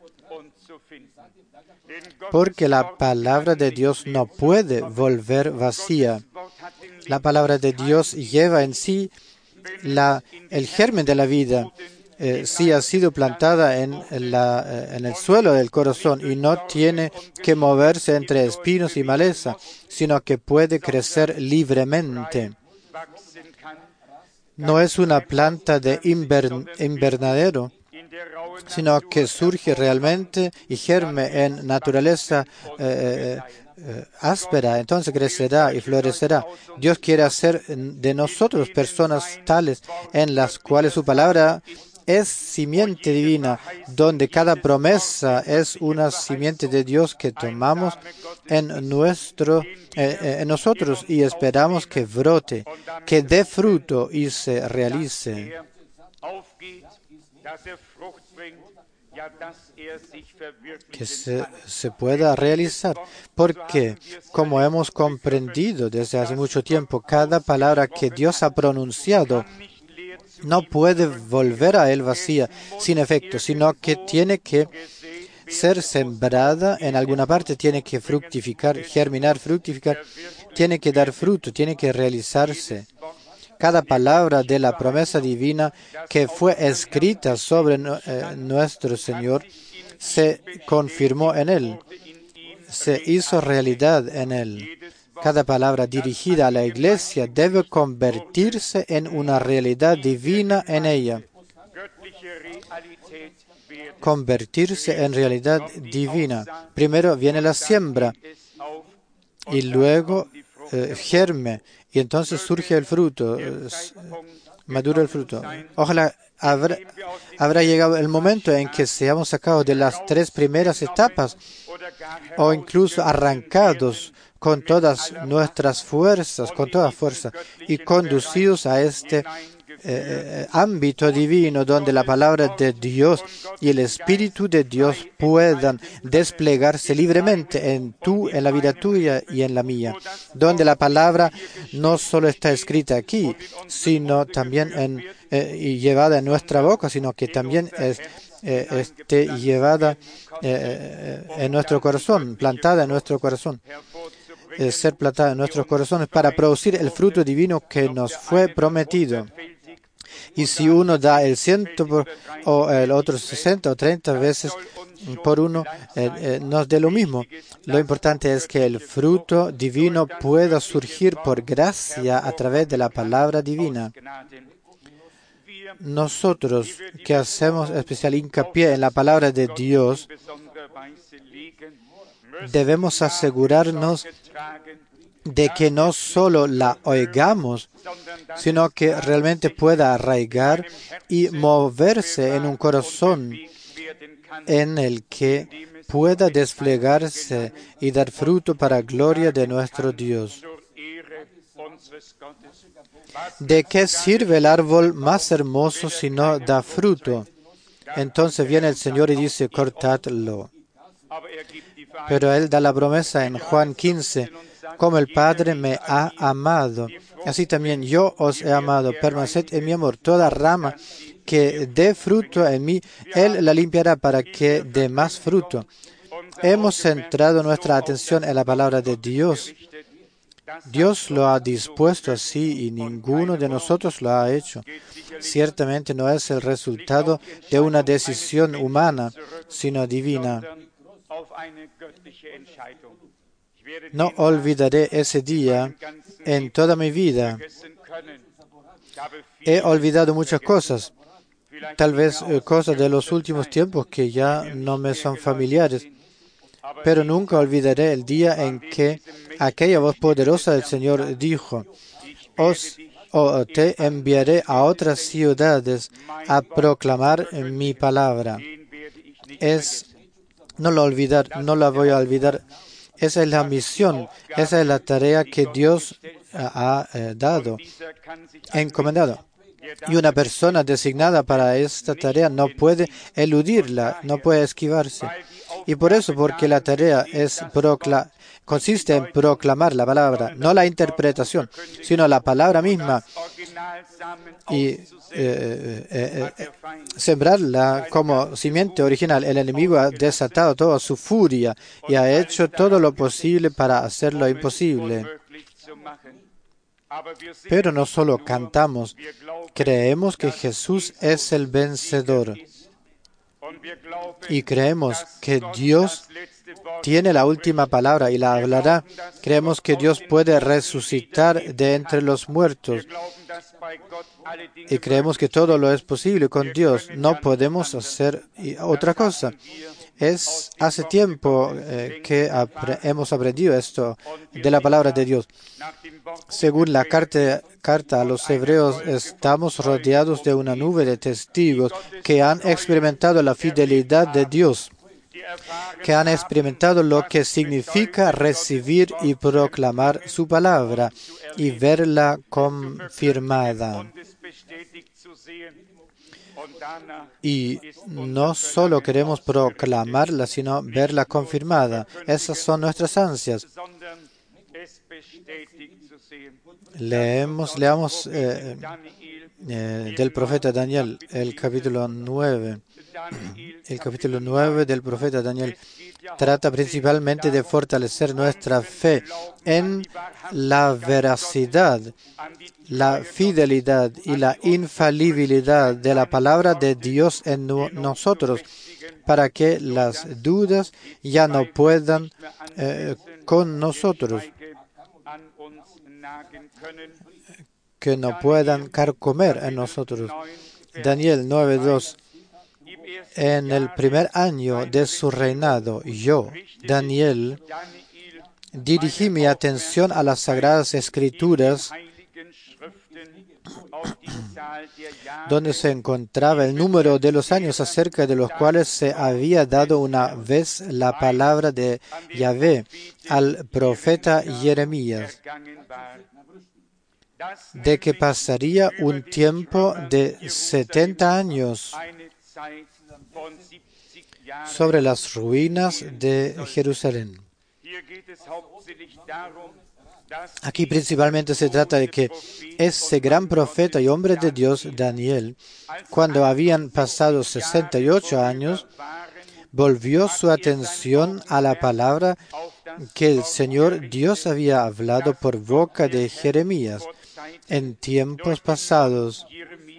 Porque la palabra de Dios no puede volver vacía. La palabra de Dios lleva en sí la, el germen de la vida. Eh, si ha sido plantada en, la, eh, en el suelo del corazón y no tiene que moverse entre espinos y maleza, sino que puede crecer libremente. No es una planta de invern, invernadero, sino que surge realmente y germe en naturaleza eh, eh, áspera, entonces crecerá y florecerá. Dios quiere hacer de nosotros personas tales en las cuales su palabra es simiente divina, donde cada promesa es una simiente de Dios que tomamos en, nuestro, eh, en nosotros y esperamos que brote, que dé fruto y se realice. Que se, se pueda realizar, porque como hemos comprendido desde hace mucho tiempo, cada palabra que Dios ha pronunciado no puede volver a Él vacía, sin efecto, sino que tiene que ser sembrada en alguna parte, tiene que fructificar, germinar, fructificar, tiene que dar fruto, tiene que realizarse. Cada palabra de la promesa divina que fue escrita sobre eh, nuestro Señor se confirmó en Él, se hizo realidad en Él. Cada palabra dirigida a la iglesia debe convertirse en una realidad divina en ella. Convertirse en realidad divina. Primero viene la siembra y luego eh, germe y entonces surge el fruto, eh, madura el fruto. Ojalá habrá, habrá llegado el momento en que seamos sacados de las tres primeras etapas o incluso arrancados con todas nuestras fuerzas, con toda fuerza, y conducidos a este eh, ámbito divino donde la palabra de Dios y el Espíritu de Dios puedan desplegarse libremente en tú, en la vida tuya y en la mía, donde la palabra no solo está escrita aquí, sino también en, eh, y llevada en nuestra boca, sino que también es eh, esté llevada eh, en nuestro corazón, plantada en nuestro corazón. Eh, ser plantada en nuestros corazones para producir el fruto divino que nos fue prometido. Y si uno da el ciento por, o el otro sesenta o treinta veces por uno, eh, eh, nos dé lo mismo. Lo importante es que el fruto divino pueda surgir por gracia a través de la palabra divina. Nosotros que hacemos especial hincapié en la palabra de Dios, debemos asegurarnos de que no solo la oigamos, sino que realmente pueda arraigar y moverse en un corazón en el que pueda desplegarse y dar fruto para gloria de nuestro Dios. ¿De qué sirve el árbol más hermoso si no da fruto? Entonces viene el Señor y dice, cortadlo. Pero Él da la promesa en Juan quince, como el Padre me ha amado, así también yo os he amado, permaneced en mi amor. Toda rama que dé fruto en mí, Él la limpiará para que dé más fruto. Hemos centrado nuestra atención en la palabra de Dios. Dios lo ha dispuesto así y ninguno de nosotros lo ha hecho. Ciertamente no es el resultado de una decisión humana, sino divina. No olvidaré ese día en toda mi vida. He olvidado muchas cosas, tal vez eh, cosas de los últimos tiempos que ya no me son familiares, pero nunca olvidaré el día en que aquella voz poderosa del Señor dijo, os o te enviaré a otras ciudades a proclamar mi palabra. Es, no lo olvidar, no la voy a olvidar. Esa es la misión, esa es la tarea que Dios ha eh, dado, encomendado. Y una persona designada para esta tarea no puede eludirla, no puede esquivarse. Y por eso, porque la tarea es procla consiste en proclamar la palabra, no la interpretación, sino la palabra misma, y eh, eh, eh, eh, sembrarla como simiente original. El enemigo ha desatado toda su furia y ha hecho todo lo posible para hacer lo imposible. Pero no solo cantamos, creemos que Jesús es el vencedor. Y creemos que Dios tiene la última palabra y la hablará. Creemos que Dios puede resucitar de entre los muertos. Y creemos que todo lo es posible con Dios. No podemos hacer otra cosa. Es hace tiempo eh, que apre hemos aprendido esto de la palabra de Dios. Según la carta, carta a los hebreos, estamos rodeados de una nube de testigos que han experimentado la fidelidad de Dios, que han experimentado lo que significa recibir y proclamar su palabra y verla confirmada. Y no solo queremos proclamarla, sino verla confirmada. Esas son nuestras ansias. Leemos, leamos eh, eh, del profeta Daniel, el capítulo nueve. El capítulo nueve del profeta Daniel trata principalmente de fortalecer nuestra fe en la veracidad, la fidelidad y la infalibilidad de la palabra de Dios en no- nosotros, para que las dudas ya no puedan eh, con nosotros, que no puedan carcomer en nosotros. Daniel nueve dos. En el primer año de su reinado, yo, Daniel, dirigí mi atención a las Sagradas Escrituras, donde se encontraba el número de los años acerca de los cuales se había dado una vez la palabra de Yahvé al profeta Jeremías, de que pasaría un tiempo de setenta años sobre las ruinas de Jerusalén. Aquí principalmente se trata de que ese gran profeta y hombre de Dios, Daniel, cuando habían pasado sesenta y ocho años, volvió su atención a la palabra que el Señor Dios había hablado por boca de Jeremías en tiempos pasados,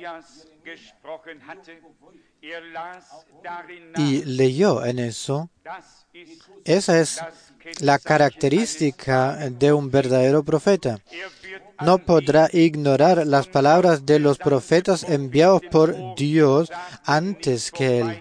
y leyó en eso. Esa es la característica de un verdadero profeta. No podrá ignorar las palabras de los profetas enviados por Dios antes que él.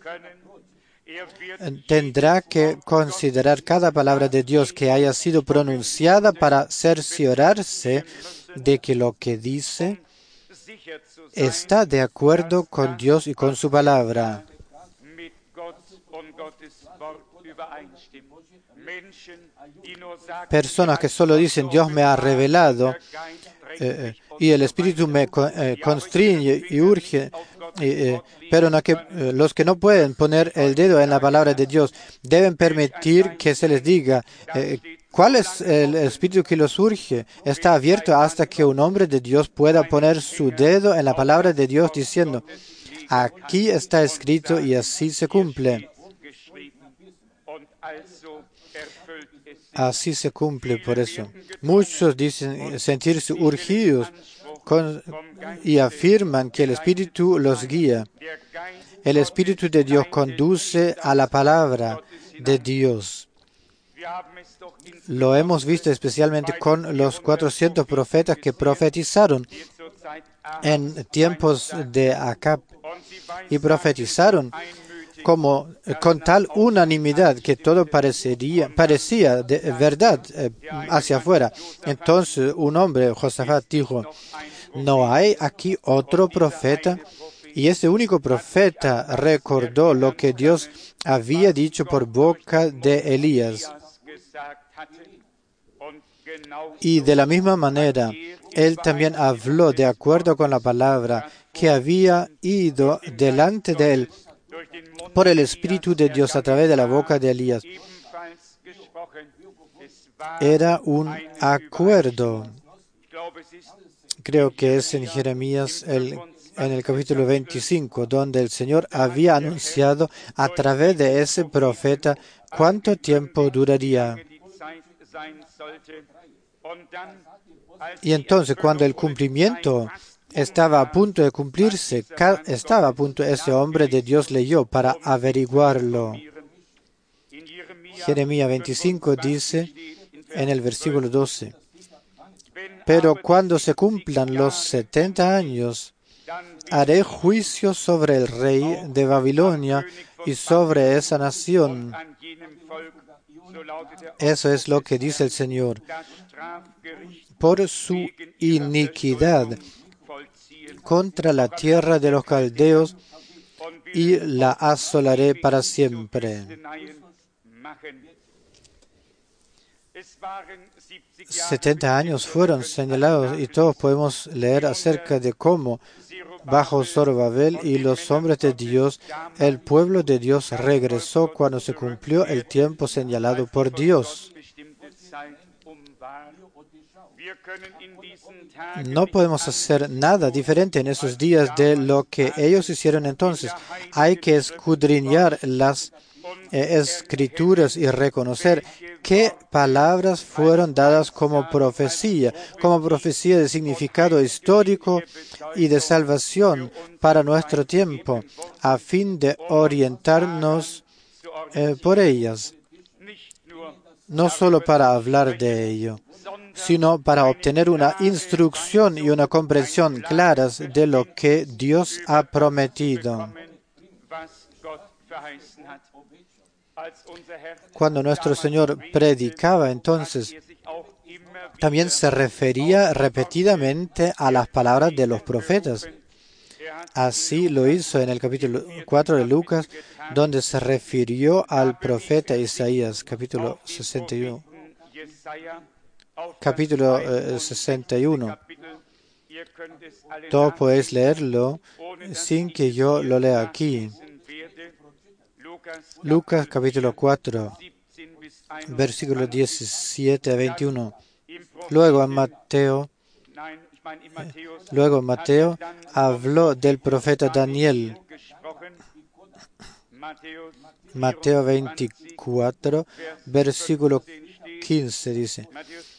Tendrá que considerar cada palabra de Dios que haya sido pronunciada para cerciorarse de que lo que dice está de acuerdo con Dios y con su palabra. Personas que solo dicen Dios me ha revelado eh, y el Espíritu me eh, constriñe y urge, eh, pero no que, eh, los que no pueden poner el dedo en la palabra de Dios deben permitir que se les diga eh, cuál es el Espíritu que los urge. Está abierto hasta que un hombre de Dios pueda poner su dedo en la palabra de Dios diciendo, aquí está escrito y así se cumple. Así se cumple por eso. Muchos dicen sentirse urgidos con, y afirman que el Espíritu los guía. El Espíritu de Dios conduce a la palabra de Dios. Lo hemos visto especialmente con los cuatrocientos profetas que profetizaron en tiempos de Acab y profetizaron como con tal unanimidad que todo parecería, parecía de verdad eh, hacia afuera. Entonces un hombre, Josafat, dijo, ¿no hay aquí otro profeta? Y ese único profeta recordó lo que Dios había dicho por boca de Elías. Y de la misma manera, él también habló de acuerdo con la palabra que había ido delante de él por el Espíritu de Dios a través de la boca de Elías. Era un acuerdo. Creo que es en Jeremías el, en el capítulo veinticinco, donde el Señor había anunciado a través de ese profeta cuánto tiempo duraría. Y entonces, cuando el cumplimiento estaba a punto de cumplirse, estaba a punto, ese hombre de Dios leyó para averiguarlo. Jeremías veinticinco dice en el versículo doce, pero cuando se cumplan los setenta años, haré juicio sobre el rey de Babilonia y sobre esa nación. Eso es lo que dice el Señor. Por su iniquidad contra la tierra de los caldeos, y la asolaré para siempre. setenta años fueron señalados y todos podemos leer acerca de cómo bajo Zorobabel y los hombres de Dios, el pueblo de Dios regresó cuando se cumplió el tiempo señalado por Dios. No podemos hacer nada diferente en esos días de lo que ellos hicieron entonces. Hay que escudriñar las eh, escrituras y reconocer qué palabras fueron dadas como profecía, como profecía de significado histórico y de salvación para nuestro tiempo, a fin de orientarnos eh, por ellas, no solo para hablar de ello, sino para obtener una instrucción y una comprensión claras de lo que Dios ha prometido. Cuando nuestro Señor predicaba, entonces, también se refería repetidamente a las palabras de los profetas. Así lo hizo en el capítulo cuatro de Lucas, donde se refirió al profeta Isaías, capítulo sesenta y uno. Capítulo eh, sesenta y uno. Todos podéis leerlo sin que yo lo lea aquí. Lucas capítulo cuatro, versículos diecisiete a veintiuno. Luego en Mateo, luego Mateo habló del profeta Daniel. Mateo veinticuatro, versículo quince dice: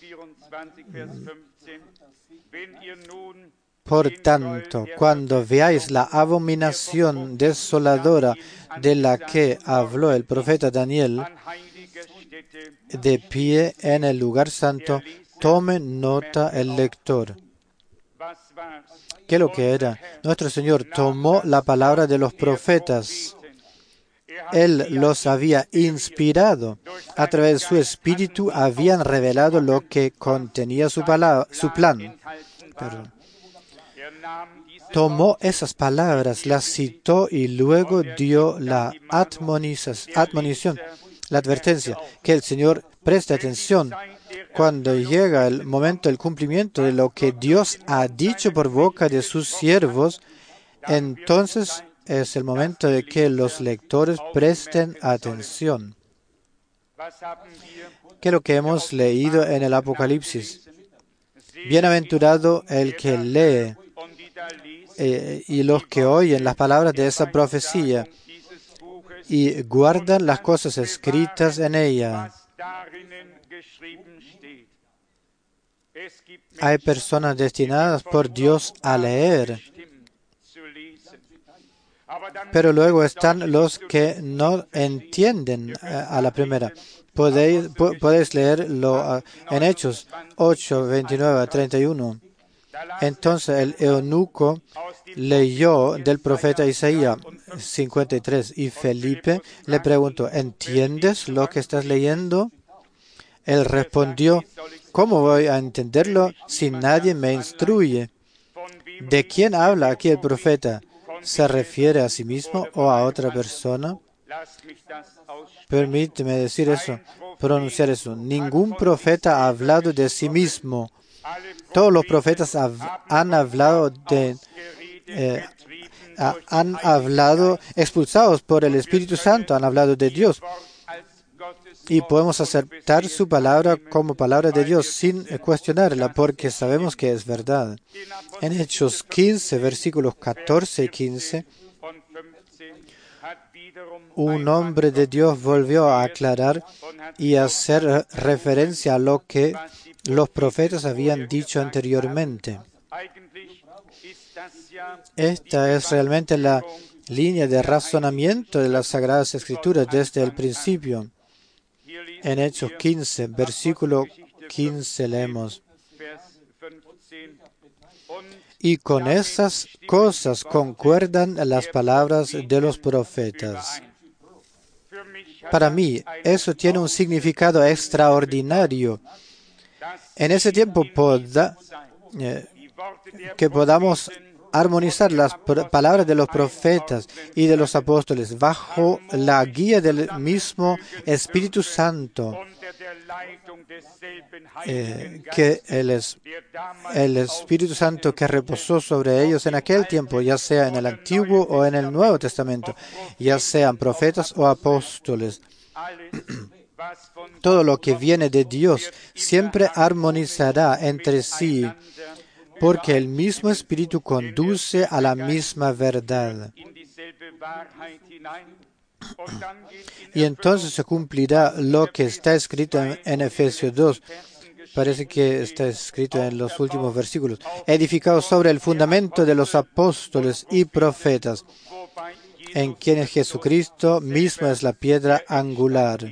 Por tanto, cuando veáis la abominación desoladora de la que habló el profeta Daniel, de pie en el lugar santo, tome nota el lector. ¿Qué es lo que era? Nuestro Señor tomó la palabra de los profetas. Él los había inspirado. A través de su espíritu habían revelado lo que contenía su, palabra, su plan. Perdón. Tomó esas palabras, las citó y luego dio la admonición, la advertencia, que el Señor preste atención. Cuando llega el momento del cumplimiento de lo que Dios ha dicho por boca de sus siervos, entonces es el momento de que los lectores presten atención. ¿Qué es lo que hemos leído en el Apocalipsis? Bienaventurado el que lee eh, y los que oyen las palabras de esa profecía y guardan las cosas escritas en ella. Hay personas destinadas por Dios a leer, pero luego están los que no entienden a la primera. Podéis, podéis leerlo en Hechos ocho, veintinueve a treinta y uno. Entonces el eunuco leyó del profeta Isaías cincuenta y tres y Felipe le preguntó: ¿entiendes lo que estás leyendo? Él respondió: ¿cómo voy a entenderlo si nadie me instruye? ¿De quién habla aquí el profeta? ¿Se refiere a sí mismo o a otra persona? Permíteme decir eso, pronunciar eso. Ningún profeta ha hablado de sí mismo. Todos los profetas han hablado de, eh, han hablado expulsados por el Espíritu Santo, han hablado de Dios. Y podemos aceptar su palabra como palabra de Dios sin cuestionarla, porque sabemos que es verdad. En Hechos quince, versículos catorce y quince, un hombre de Dios volvió a aclarar y a hacer referencia a lo que los profetas habían dicho anteriormente. Esta es realmente la línea de razonamiento de las Sagradas Escrituras desde el principio. En Hechos quince, versículo quince leemos: y con esas cosas concuerdan las palabras de los profetas. Para mí, eso tiene un significado extraordinario. En ese tiempo, poda, eh, que podamos armonizar las palabras de los profetas y de los apóstoles bajo la guía del mismo Espíritu Santo, eh, que el, es, el Espíritu Santo que reposó sobre ellos en aquel tiempo, ya sea en el Antiguo o en el Nuevo Testamento, ya sean profetas o apóstoles. todo lo que viene de Dios siempre armonizará entre sí, porque el mismo Espíritu conduce a la misma verdad. Y entonces se cumplirá lo que está escrito en, en Efesios dos. Parece que está escrito en los últimos versículos. Edificado sobre el fundamento de los apóstoles y profetas, en quienes Jesucristo mismo es la piedra angular.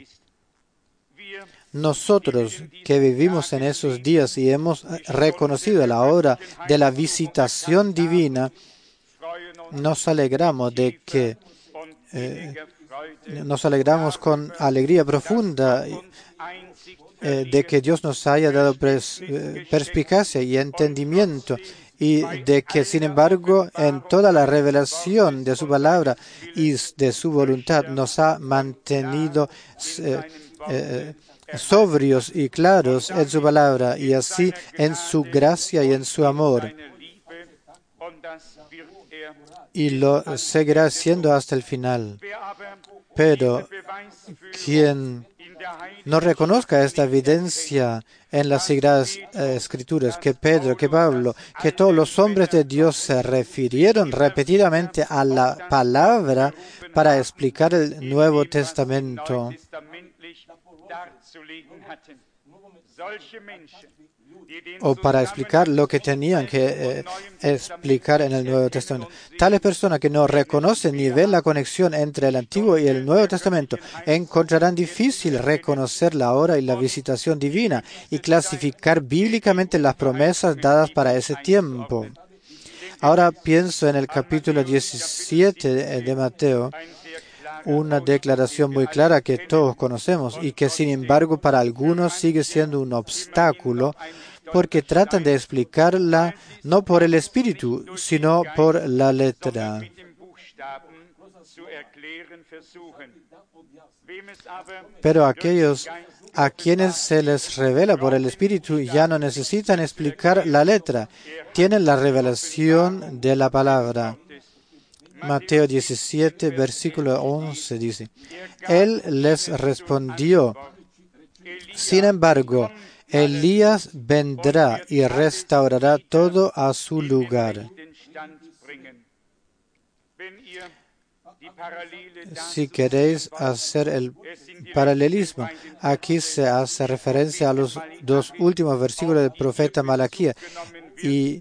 Nosotros que vivimos en esos días y hemos reconocido la hora de la visitación divina, nos alegramos de que eh, nos alegramos con alegría profunda eh, de que Dios nos haya dado pres, eh, perspicacia y entendimiento, y de que, sin embargo, en toda la revelación de su palabra y de su voluntad nos ha mantenido eh, eh, sobrios y claros en su palabra, y así en su gracia y en su amor. Y lo seguirá haciendo hasta el final. Pero quien no reconozca esta evidencia en las Sagradas eh, Escrituras, que Pedro, que Pablo, que todos los hombres de Dios se refirieron repetidamente a la palabra para explicar el Nuevo Testamento. O para explicar lo que tenían que eh, explicar en el Nuevo Testamento. Tales personas que no reconocen ni ven la conexión entre el Antiguo y el Nuevo Testamento encontrarán difícil reconocer la hora y la visitación divina y clasificar bíblicamente las promesas dadas para ese tiempo. Ahora pienso en el capítulo diecisiete de Mateo, una declaración muy clara que todos conocemos y que, sin embargo, para algunos sigue siendo un obstáculo porque tratan de explicarla no por el espíritu, sino por la letra. Pero aquellos a quienes se les revela por el espíritu ya no necesitan explicar la letra, tienen la revelación de la palabra. Mateo diecisiete, versículo once dice, Él les respondió, sin embargo, Elías vendrá y restaurará todo a su lugar. Si queréis hacer el paralelismo, aquí se hace referencia a los dos últimos versículos del profeta Malaquías y,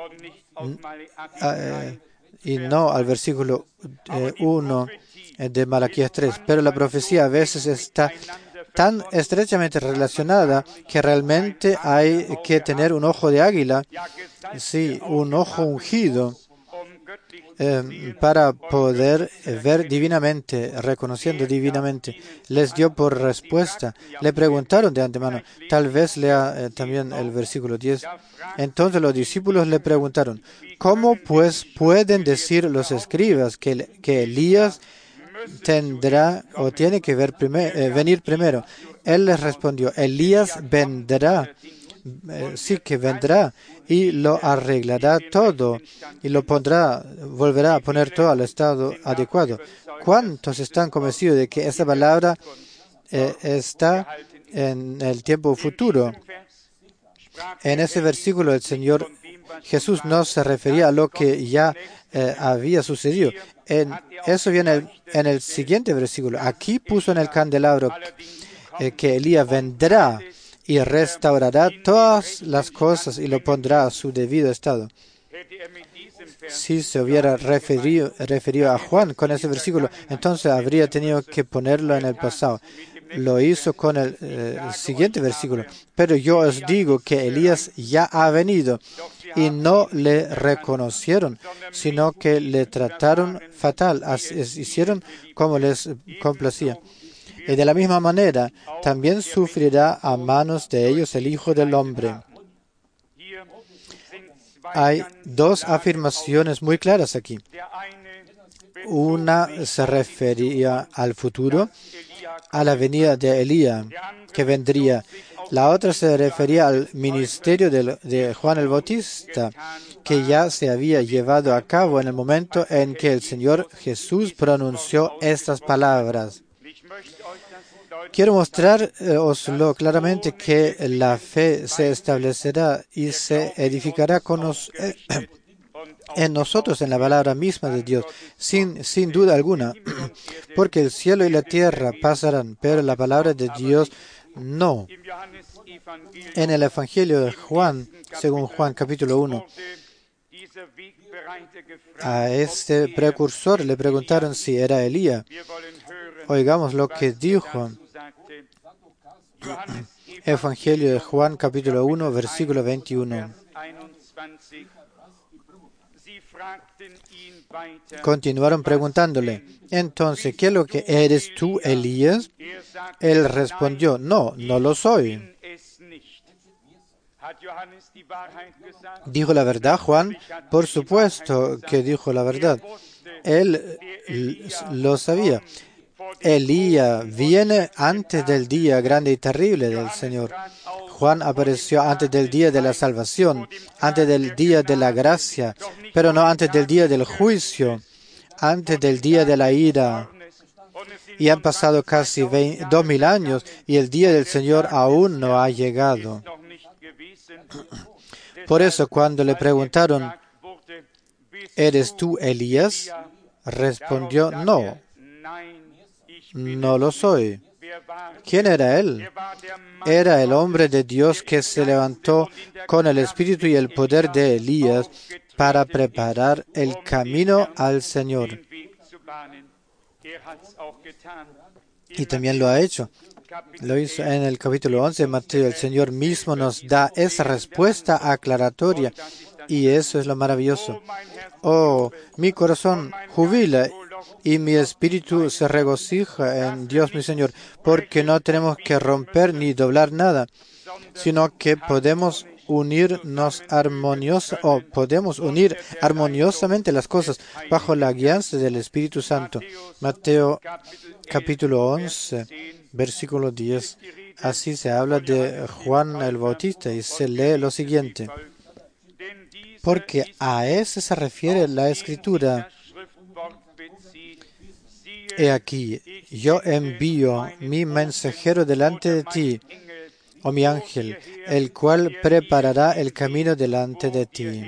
eh, y no al versículo eh, uno de Malaquías tres. Pero la profecía a veces está tan estrechamente relacionada que realmente hay que tener un ojo de águila, sí, un ojo ungido, eh, para poder ver divinamente, reconociendo divinamente. Les dio por respuesta, le preguntaron de antemano, tal vez lea eh, también el versículo diez. Entonces los discípulos le preguntaron, ¿cómo pues pueden decir los escribas que, que Elías tendrá o tiene que ver primer, eh, venir primero? Él les respondió, Elías vendrá, eh, sí que vendrá y lo arreglará todo y lo pondrá, volverá a poner todo al estado adecuado. ¿Cuántos están convencidos de que esta palabra eh, está en el tiempo futuro? En ese versículo el Señor Jesús no se refería a lo que ya eh, había sucedido. En, eso viene en el siguiente versículo. Aquí puso en el candelabro eh, que Elías vendrá y restaurará todas las cosas y lo pondrá a su debido estado. Si se hubiera referido, referido a Juan con ese versículo, entonces habría tenido que ponerlo en el pasado. Lo hizo con el eh, siguiente versículo. Pero yo os digo que Elías ya ha venido y no le reconocieron, sino que le trataron fatal, hicieron como les complacía. Y de la misma manera, también sufrirá a manos de ellos el Hijo del Hombre. Hay dos afirmaciones muy claras aquí. Una se refería al futuro, a la venida de Elías, que vendría. La otra se refería al ministerio de, de Juan el Bautista, que ya se había llevado a cabo en el momento en que el Señor Jesús pronunció estas palabras. Quiero mostraroslo claramente que la fe se establecerá y se edificará con nos, eh, en nosotros, en la palabra misma de Dios, sin, sin duda alguna, porque el cielo y la tierra pasarán, pero la palabra de Dios no. En el Evangelio de Juan, según Juan capítulo uno, a este precursor le preguntaron si era Elías. Oigamos lo que dijo. Evangelio de Juan capítulo uno, versículo veintiuno. Continuaron preguntándole, entonces, ¿qué es lo que eres tú, Elías? Él respondió, no, no lo soy. ¿Dijo la verdad, Juan? Por supuesto que dijo la verdad. Él lo sabía. Elías viene antes del día grande y terrible del Señor. Juan apareció antes del día de la salvación, antes del día de la gracia, pero no antes del día del juicio, antes del día de la ira. Y han pasado casi veinte, dos mil años y el día del Señor aún no ha llegado. Por eso, cuando le preguntaron, ¿eres tú Elías? Respondió, no, no lo soy. ¿Quién era él? Era el hombre de Dios que se levantó con el espíritu y el poder de Elías para preparar el camino al Señor. Y también lo ha hecho. Lo hizo en el capítulo once de Mateo. El Señor mismo nos da esa respuesta aclaratoria. Y eso es lo maravilloso. Oh, mi corazón jubila y mi espíritu se regocija en Dios mi Señor, porque no tenemos que romper ni doblar nada, sino que podemos unirnos armoniosa o podemos unir armoniosamente las cosas bajo la guianza del Espíritu Santo. Mateo capítulo once, versículo diez. Así se habla de Juan el Bautista y se lee lo siguiente. Porque a ese se refiere la Escritura. He aquí, yo envío mi mensajero delante de ti, o mi ángel, el cual preparará el camino delante de ti.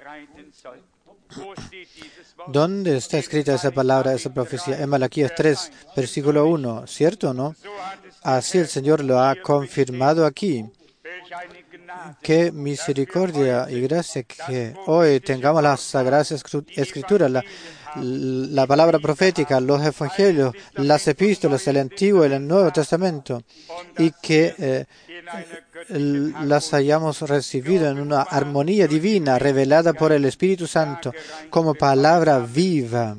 ¿Dónde está escrita esa palabra, esa profecía? En Malaquías tres, versículo uno, ¿cierto o no? Así el Señor lo ha confirmado aquí. Qué misericordia y gracia que hoy tengamos las Sagradas Escrituras, la, la palabra profética, los evangelios, las epístolas, el Antiguo y el Nuevo Testamento, y que eh, las hayamos recibido en una armonía divina revelada por el Espíritu Santo como palabra viva,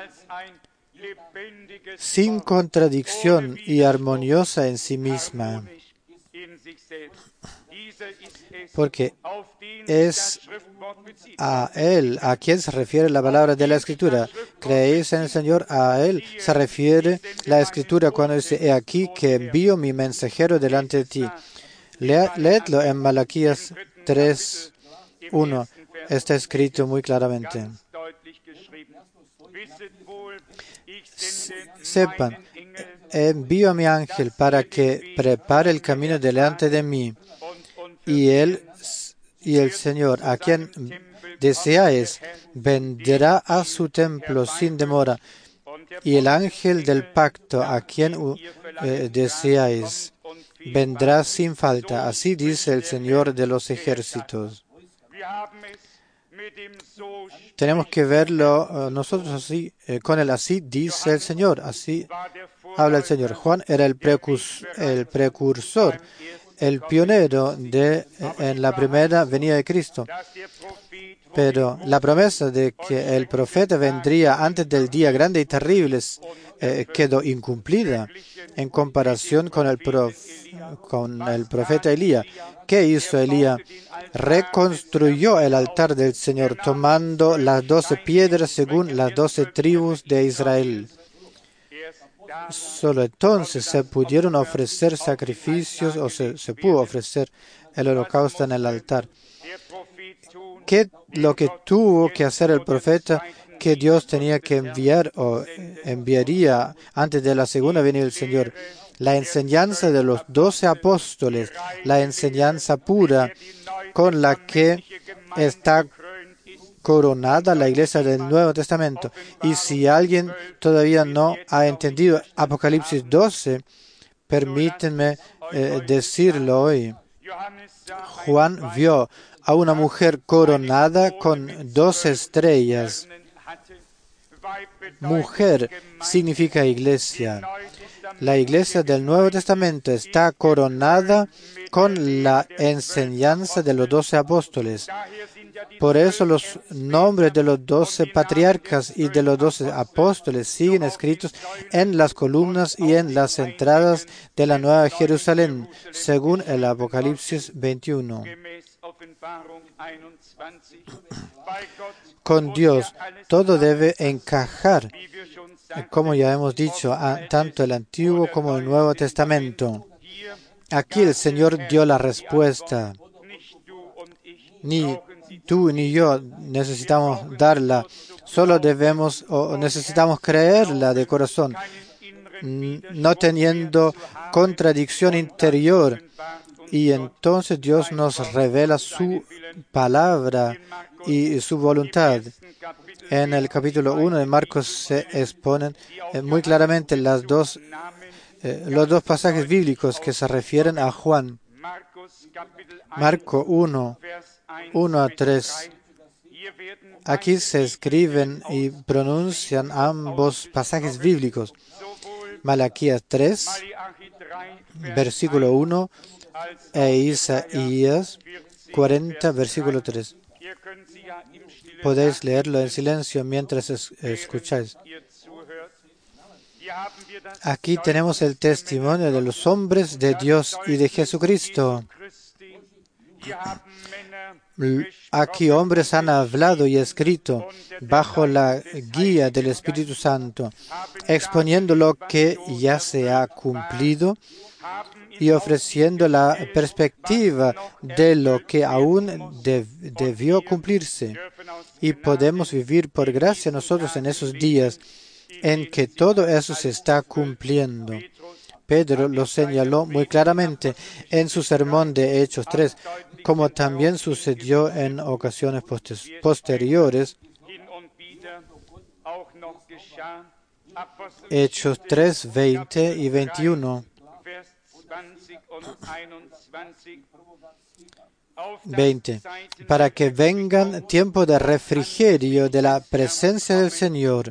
sin contradicción y armoniosa en sí misma. Porque es a Él a quien se refiere la palabra de la Escritura. ¿Creéis en el Señor? A Él se refiere la Escritura cuando dice, he aquí que envío mi mensajero delante de ti. Lea, leedlo en Malaquías tres, uno. Está escrito muy claramente. Sepan, envío a mi ángel para que prepare el camino delante de mí. Y él y el Señor, a quien deseáis, vendrá a su templo sin demora. Y el ángel del pacto, a quien eh, deseáis, vendrá sin falta. Así dice el Señor de los ejércitos. Tenemos que verlo uh, nosotros así, eh, con el así dice el Señor. Así habla el Señor. Juan era el, precurs, el precursor, el pionero de, en la primera venida de Cristo. Pero la promesa de que el profeta vendría antes del día grande y terrible eh, quedó incumplida en comparación con el, prof, con el profeta Elías. ¿Qué hizo Elías? Reconstruyó el altar del Señor tomando las doce piedras según las doce tribus de Israel. Solo entonces se pudieron ofrecer sacrificios o se, se pudo ofrecer el holocausto en el altar. ¿Qué lo que tuvo que hacer el profeta que Dios tenía que enviar o enviaría antes de la segunda venida del Señor. La enseñanza de los doce apóstoles, la enseñanza pura con la que está coronada la iglesia del Nuevo Testamento. Y si alguien todavía no ha entendido Apocalipsis doce, permítanme eh, decirlo hoy. Juan vio a una mujer coronada con dos estrellas. Mujer significa iglesia. La iglesia del Nuevo Testamento está coronada con la enseñanza de los doce apóstoles. Por eso los nombres de los doce patriarcas y de los doce apóstoles siguen escritos en las columnas y en las entradas de la Nueva Jerusalén, según el Apocalipsis veintiuno. Con Dios todo debe encajar, como ya hemos dicho, a tanto el Antiguo como el Nuevo Testamento. Aquí el Señor dio la respuesta. Ni tú ni yo necesitamos darla, solo debemos o necesitamos creerla de corazón, no teniendo contradicción interior. Y entonces Dios nos revela su palabra y su voluntad. En el capítulo uno de Marcos se exponen muy claramente las dos, eh, los dos pasajes bíblicos que se refieren a Juan. Marco uno, uno a tres. Aquí se escriben y pronuncian ambos pasajes bíblicos. Malaquías tres, versículo uno, e Isaías cuarenta, versículo tres. Podéis leerlo en silencio mientras es, escucháis. Aquí tenemos el testimonio de los hombres de Dios y de Jesucristo. Aquí hombres han hablado y escrito bajo la guía del Espíritu Santo, exponiendo lo que ya se ha cumplido y ofreciendo la perspectiva de lo que aún deb- debió cumplirse. Y podemos vivir por gracia nosotros en esos días en que todo eso se está cumpliendo. Pedro lo señaló muy claramente en su sermón de Hechos tres, como también sucedió en ocasiones postes- posteriores. Hechos tres, veinte y veintiuno. veinte. Para que vengan tiempo de refrigerio de la presencia del Señor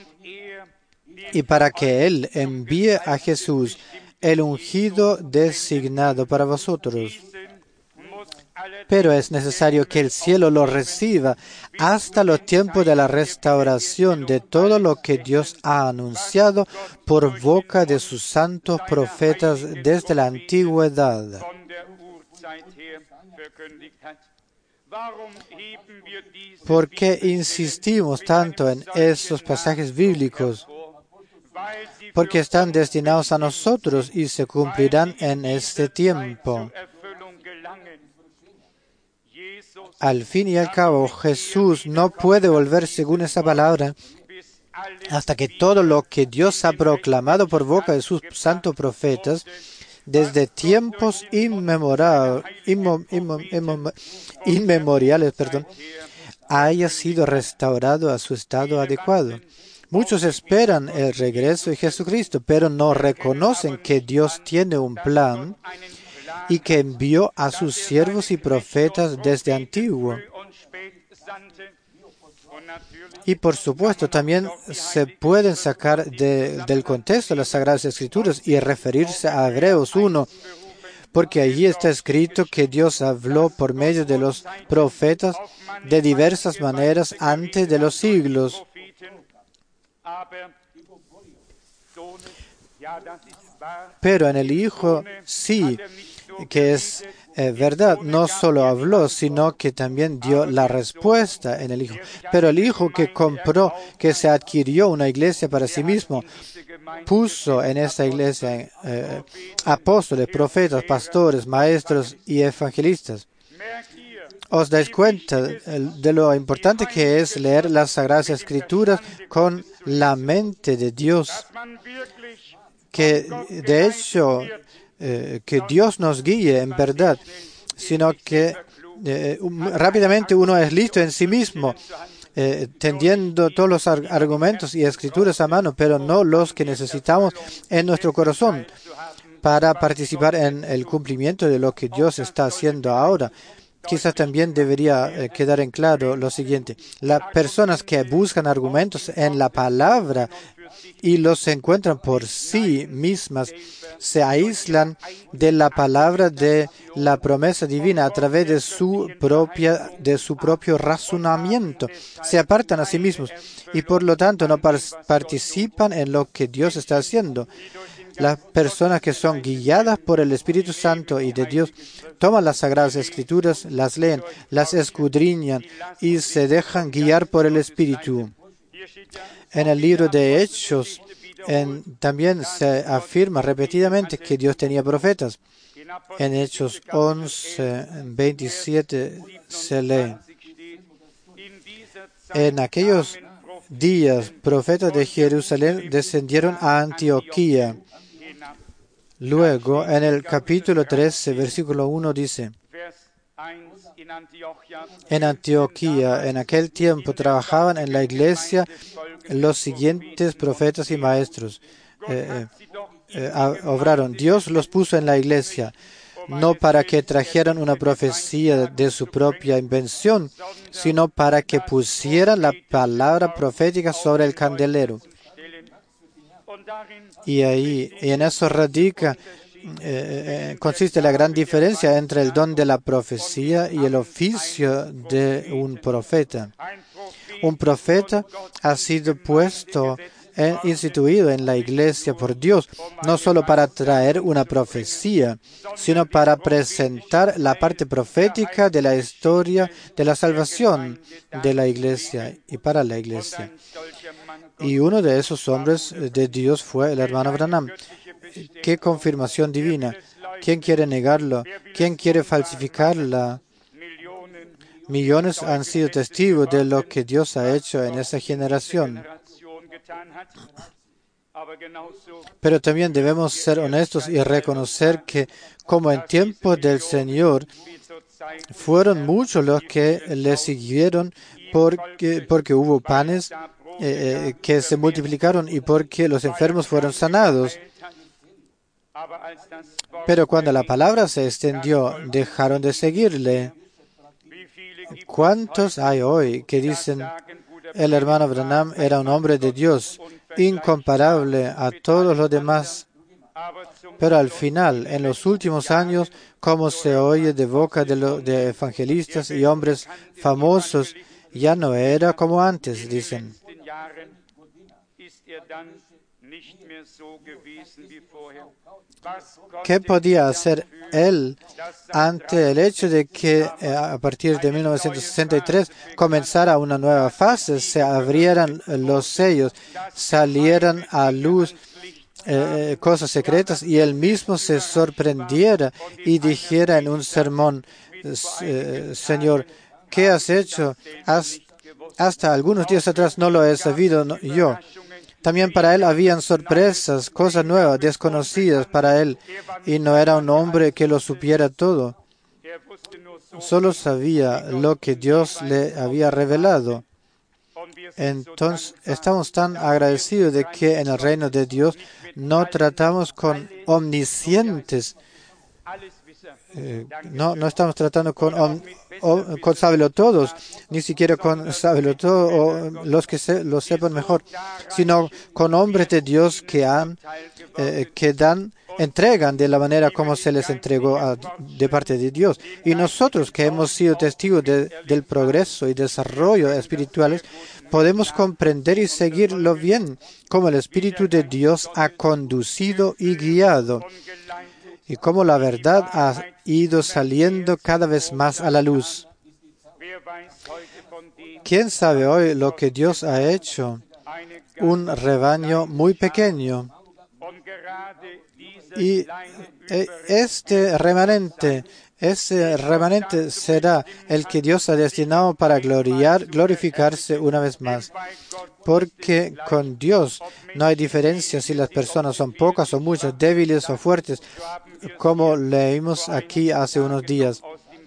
y para que Él envíe a Jesús, el ungido designado para vosotros. Pero es necesario que el cielo lo reciba hasta los tiempos de la restauración de todo lo que Dios ha anunciado por boca de sus santos profetas desde la antigüedad. ¿Por qué insistimos tanto en esos pasajes bíblicos? Porque están destinados a nosotros y se cumplirán en este tiempo. Al fin y al cabo, Jesús no puede volver según esa palabra hasta que todo lo que Dios ha proclamado por boca de sus santos profetas desde tiempos inmemora- inmo- inmo- inmo- inmemoriales perdón, haya sido restaurado a su estado adecuado. Muchos esperan el regreso de Jesucristo, pero no reconocen que Dios tiene un plan y que envió a sus siervos y profetas desde antiguo. Y por supuesto también se pueden sacar de, del contexto las Sagradas Escrituras y referirse a Hebreos uno, porque allí está escrito que Dios habló por medio de los profetas de diversas maneras antes de los siglos. Pero en el Hijo sí, que es eh, verdad, no solo habló, sino que también dio la respuesta en el Hijo. Pero el Hijo que compró, que se adquirió una iglesia para sí mismo, puso en esta iglesia eh, apóstoles, profetas, pastores, maestros y evangelistas. os dais cuenta de lo importante que es leer las Sagradas Escrituras con la mente de Dios, que de hecho eh, que Dios nos guíe en verdad, sino que eh, um, rápidamente uno es listo en sí mismo, eh, tendiendo todos los ar- argumentos y escrituras a mano, pero no los que necesitamos en nuestro corazón para participar en el cumplimiento de lo que Dios está haciendo ahora. Quizás también debería eh, quedar en claro lo siguiente. Las personas que buscan argumentos en la palabra y los encuentran por sí mismas se aíslan de la palabra de la promesa divina a través de su propia de su propio razonamiento. Se apartan a sí mismos y por lo tanto no par- participan en lo que Dios está haciendo. Las personas que son guiadas por el Espíritu Santo y de Dios toman las Sagradas Escrituras, las leen, las escudriñan y se dejan guiar por el Espíritu. En el libro de Hechos en, también se afirma repetidamente que Dios tenía profetas. En Hechos once, veintisiete se lee: en aquellos días, profetas de Jerusalén descendieron a Antioquía. Luego, en el capítulo trece, versículo uno dice: en Antioquía, en aquel tiempo, trabajaban en la iglesia los siguientes profetas y maestros. Eh, eh, eh, obraron. Dios los puso en la iglesia, no para que trajeran una profecía de su propia invención, sino para que pusieran la palabra profética sobre el candelero. Y ahí, y en eso radica, eh, consiste la gran diferencia entre el don de la profecía y el oficio de un profeta. Un profeta ha sido puesto, eh, instituido en la iglesia por Dios, no solo para traer una profecía, sino para presentar la parte profética de la historia de la salvación de la iglesia y para la iglesia. Y uno de esos hombres de Dios fue el hermano Branham. ¡Qué confirmación divina! ¿Quién quiere negarlo? ¿Quién quiere falsificarla? Millones han sido testigos de lo que Dios ha hecho en esa generación. Pero también debemos ser honestos y reconocer que, como en tiempos del Señor, fueron muchos los que le siguieron porque, porque hubo panes eh, que se multiplicaron y porque los enfermos fueron sanados. Pero cuando la palabra se extendió, dejaron de seguirle. ¿Cuántos hay hoy que dicen: el hermano Branham era un hombre de Dios, incomparable a todos los demás? Pero al final, en los últimos años, como se oye de boca de, lo, de evangelistas y hombres famosos, ya no era como antes, dicen. ¿Qué podía hacer él ante el hecho de que eh, a partir de mil novecientos sesenta y tres comenzara una nueva fase, se abrieran los sellos, salieran a luz eh, cosas secretas y él mismo se sorprendiera y dijera en un sermón: eh, Señor, ¿qué has hecho? Has, hasta algunos días atrás no lo he sabido no, yo. También para él habían sorpresas, cosas nuevas, desconocidas para él, y no era un hombre que lo supiera todo. Solo sabía lo que Dios le había revelado. Entonces, estamos tan agradecidos de que en el reino de Dios no tratamos con omniscientes. Eh, no, no estamos tratando con, om, o, con sabelotodos, ni siquiera con sabelotodos o los que se, lo sepan mejor, sino con hombres de Dios que han, eh, que dan, entregan de la manera como se les entregó a, de parte de Dios. Y nosotros que hemos sido testigos de, del progreso y desarrollo espirituales, podemos comprender y seguirlo bien, como el Espíritu de Dios ha conducido y guiado, y cómo la verdad ha ido saliendo cada vez más a la luz. ¿Quién sabe hoy lo que Dios ha hecho? Un rebaño muy pequeño. Y este remanente, ese remanente será el que Dios ha destinado para gloriar, glorificarse una vez más. Porque con Dios no hay diferencia si las personas son pocas o muchas, débiles o fuertes, como leímos aquí hace unos días.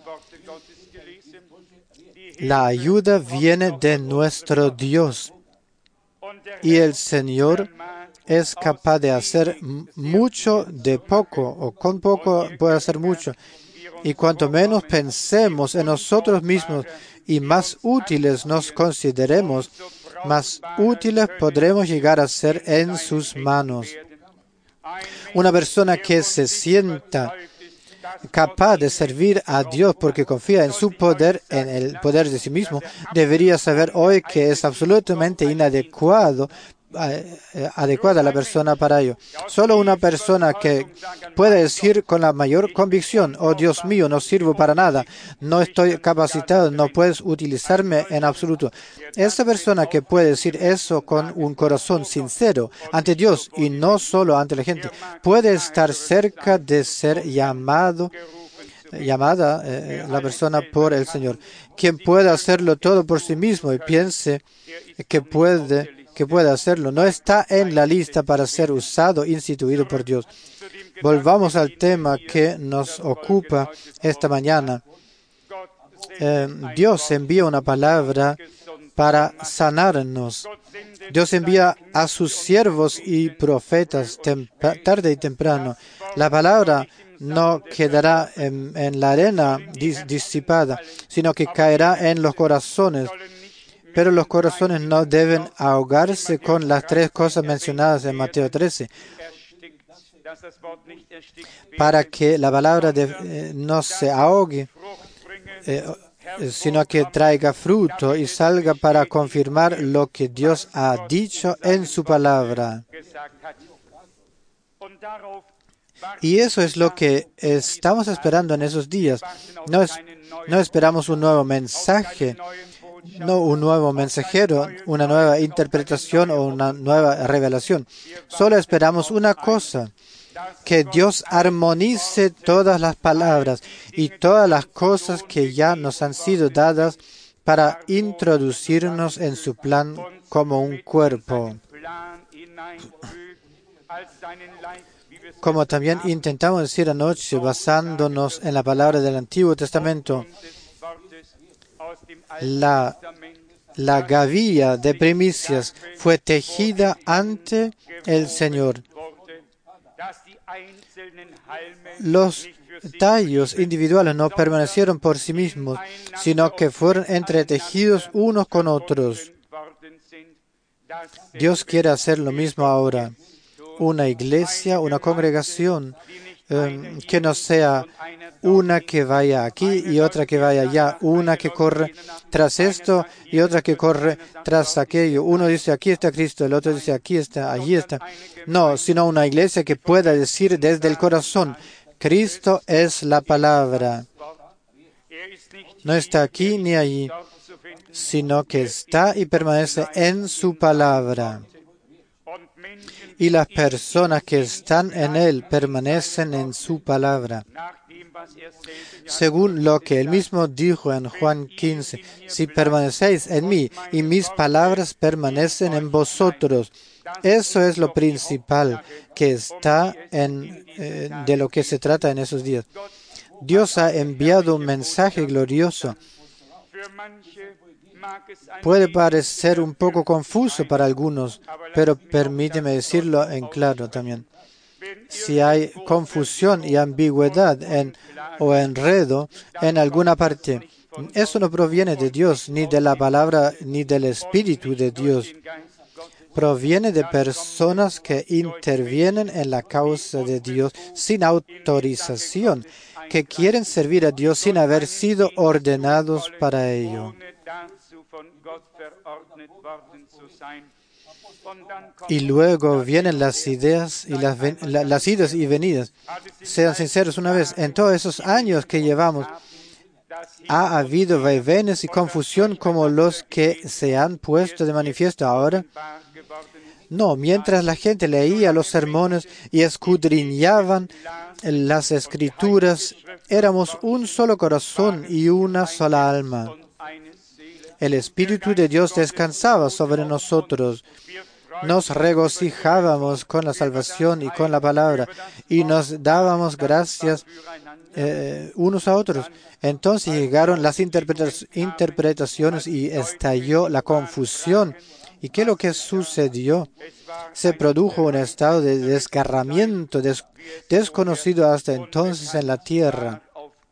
La ayuda viene de nuestro Dios y el Señor es capaz de hacer mucho de poco, o con poco puede hacer mucho. Y cuanto menos pensemos en nosotros mismos y más útiles nos consideremos, más útiles podremos llegar a ser en sus manos. Una persona que se sienta capaz de servir a Dios porque confía en su poder, en el poder de sí mismo, debería saber hoy que es absolutamente inadecuado adecuada la persona para ello. Solo una persona que puede decir con la mayor convicción: oh Dios mío, no sirvo para nada, no estoy capacitado, no puedes utilizarme en absoluto. Esa persona que puede decir eso con un corazón sincero ante Dios y no solo ante la gente, puede estar cerca de ser llamado llamada eh, la persona por el Señor. Quien puede hacerlo todo por sí mismo y piense que puede que puede hacerlo, no está en la lista para ser usado, instituido por Dios. Volvamos al tema que nos ocupa esta mañana. Eh, Dios envía una palabra para sanarnos. Dios envía a sus siervos y profetas tarde y temprano. La palabra no quedará en, en la arena dis, disipada, sino que caerá en los corazones. Pero los corazones no deben ahogarse con las tres cosas mencionadas en Mateo trece, para que la palabra de, eh, no se ahogue, eh, sino que traiga fruto y salga para confirmar lo que Dios ha dicho en su palabra. Y eso es lo que estamos esperando en esos días. No, es, no esperamos un nuevo mensaje, no un nuevo mensajero, una nueva interpretación o una nueva revelación. Solo esperamos una cosa: que Dios armonice todas las palabras y todas las cosas que ya nos han sido dadas para introducirnos en su plan como un cuerpo. Como también intentamos decir anoche, basándonos en la palabra del Antiguo Testamento, la, la gavilla de primicias fue tejida ante el Señor. Los tallos individuales no permanecieron por sí mismos, sino que fueron entretejidos unos con otros. Dios quiere hacer lo mismo ahora. Una iglesia, una congregación eh, que no sea una que vaya aquí y otra que vaya allá, una que corre tras esto y otra que corre tras aquello. Uno dice aquí está Cristo, el otro dice aquí está, allí está. No, sino una iglesia que pueda decir desde el corazón: Cristo es la palabra. No está aquí ni allí, sino que está y permanece en su palabra. Y las personas que están en Él permanecen en su palabra. Según lo que Él mismo dijo en Juan quince, si permanecéis en mí y mis palabras permanecen en vosotros. Eso es lo principal que está en, eh, de lo que se trata en esos días. Dios ha enviado un mensaje glorioso. Puede parecer un poco confuso para algunos, pero permíteme decirlo en claro también. Si hay confusión y ambigüedad en, o enredo en alguna parte, eso no proviene de Dios, ni de la palabra, ni del Espíritu de Dios. Proviene de personas que intervienen en la causa de Dios sin autorización, que quieren servir a Dios sin haber sido ordenados para ello. Y luego vienen las ideas y las, ven, la, las idas y venidas. Sean sinceros una vez, en todos esos años que llevamos, ha habido vaivenes y confusión como los que se han puesto de manifiesto ahora. No, mientras la gente leía los sermones y escudriñaban las escrituras, éramos un solo corazón y una sola alma. El Espíritu de Dios descansaba sobre nosotros. Nos regocijábamos con la salvación y con la palabra y nos dábamos gracias eh, unos a otros. Entonces llegaron las interpreta- interpretaciones y estalló la confusión. ¿Y qué es lo que sucedió? Se produjo un estado de desgarramiento des- desconocido hasta entonces en la tierra.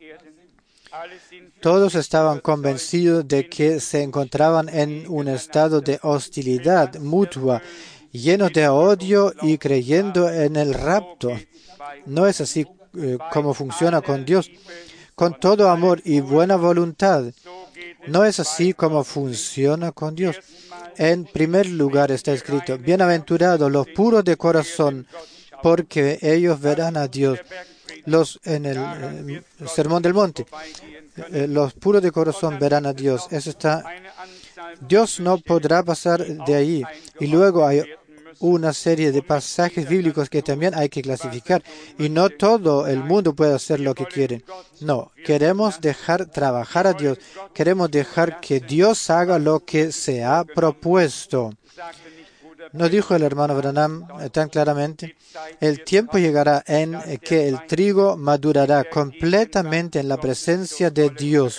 Todos estaban convencidos de que se encontraban en un estado de hostilidad mutua, llenos de odio y creyendo en el rapto. No es así eh, como funciona con Dios. Con todo amor y buena voluntad. No es así como funciona con Dios. En primer lugar está escrito, bienaventurados los puros de corazón, porque ellos verán a Dios. Los en el eh, Sermón del Monte, eh, los puros de corazón verán a Dios. Eso está. Dios no podrá pasar de ahí. Y luego hay una serie de pasajes bíblicos que también hay que clasificar. Y no todo el mundo puede hacer lo que quiere. No, queremos dejar trabajar a Dios. Queremos dejar que Dios haga lo que se ha propuesto. ¿No dijo el hermano Branham tan claramente? El tiempo llegará en que el trigo madurará completamente en la presencia de Dios.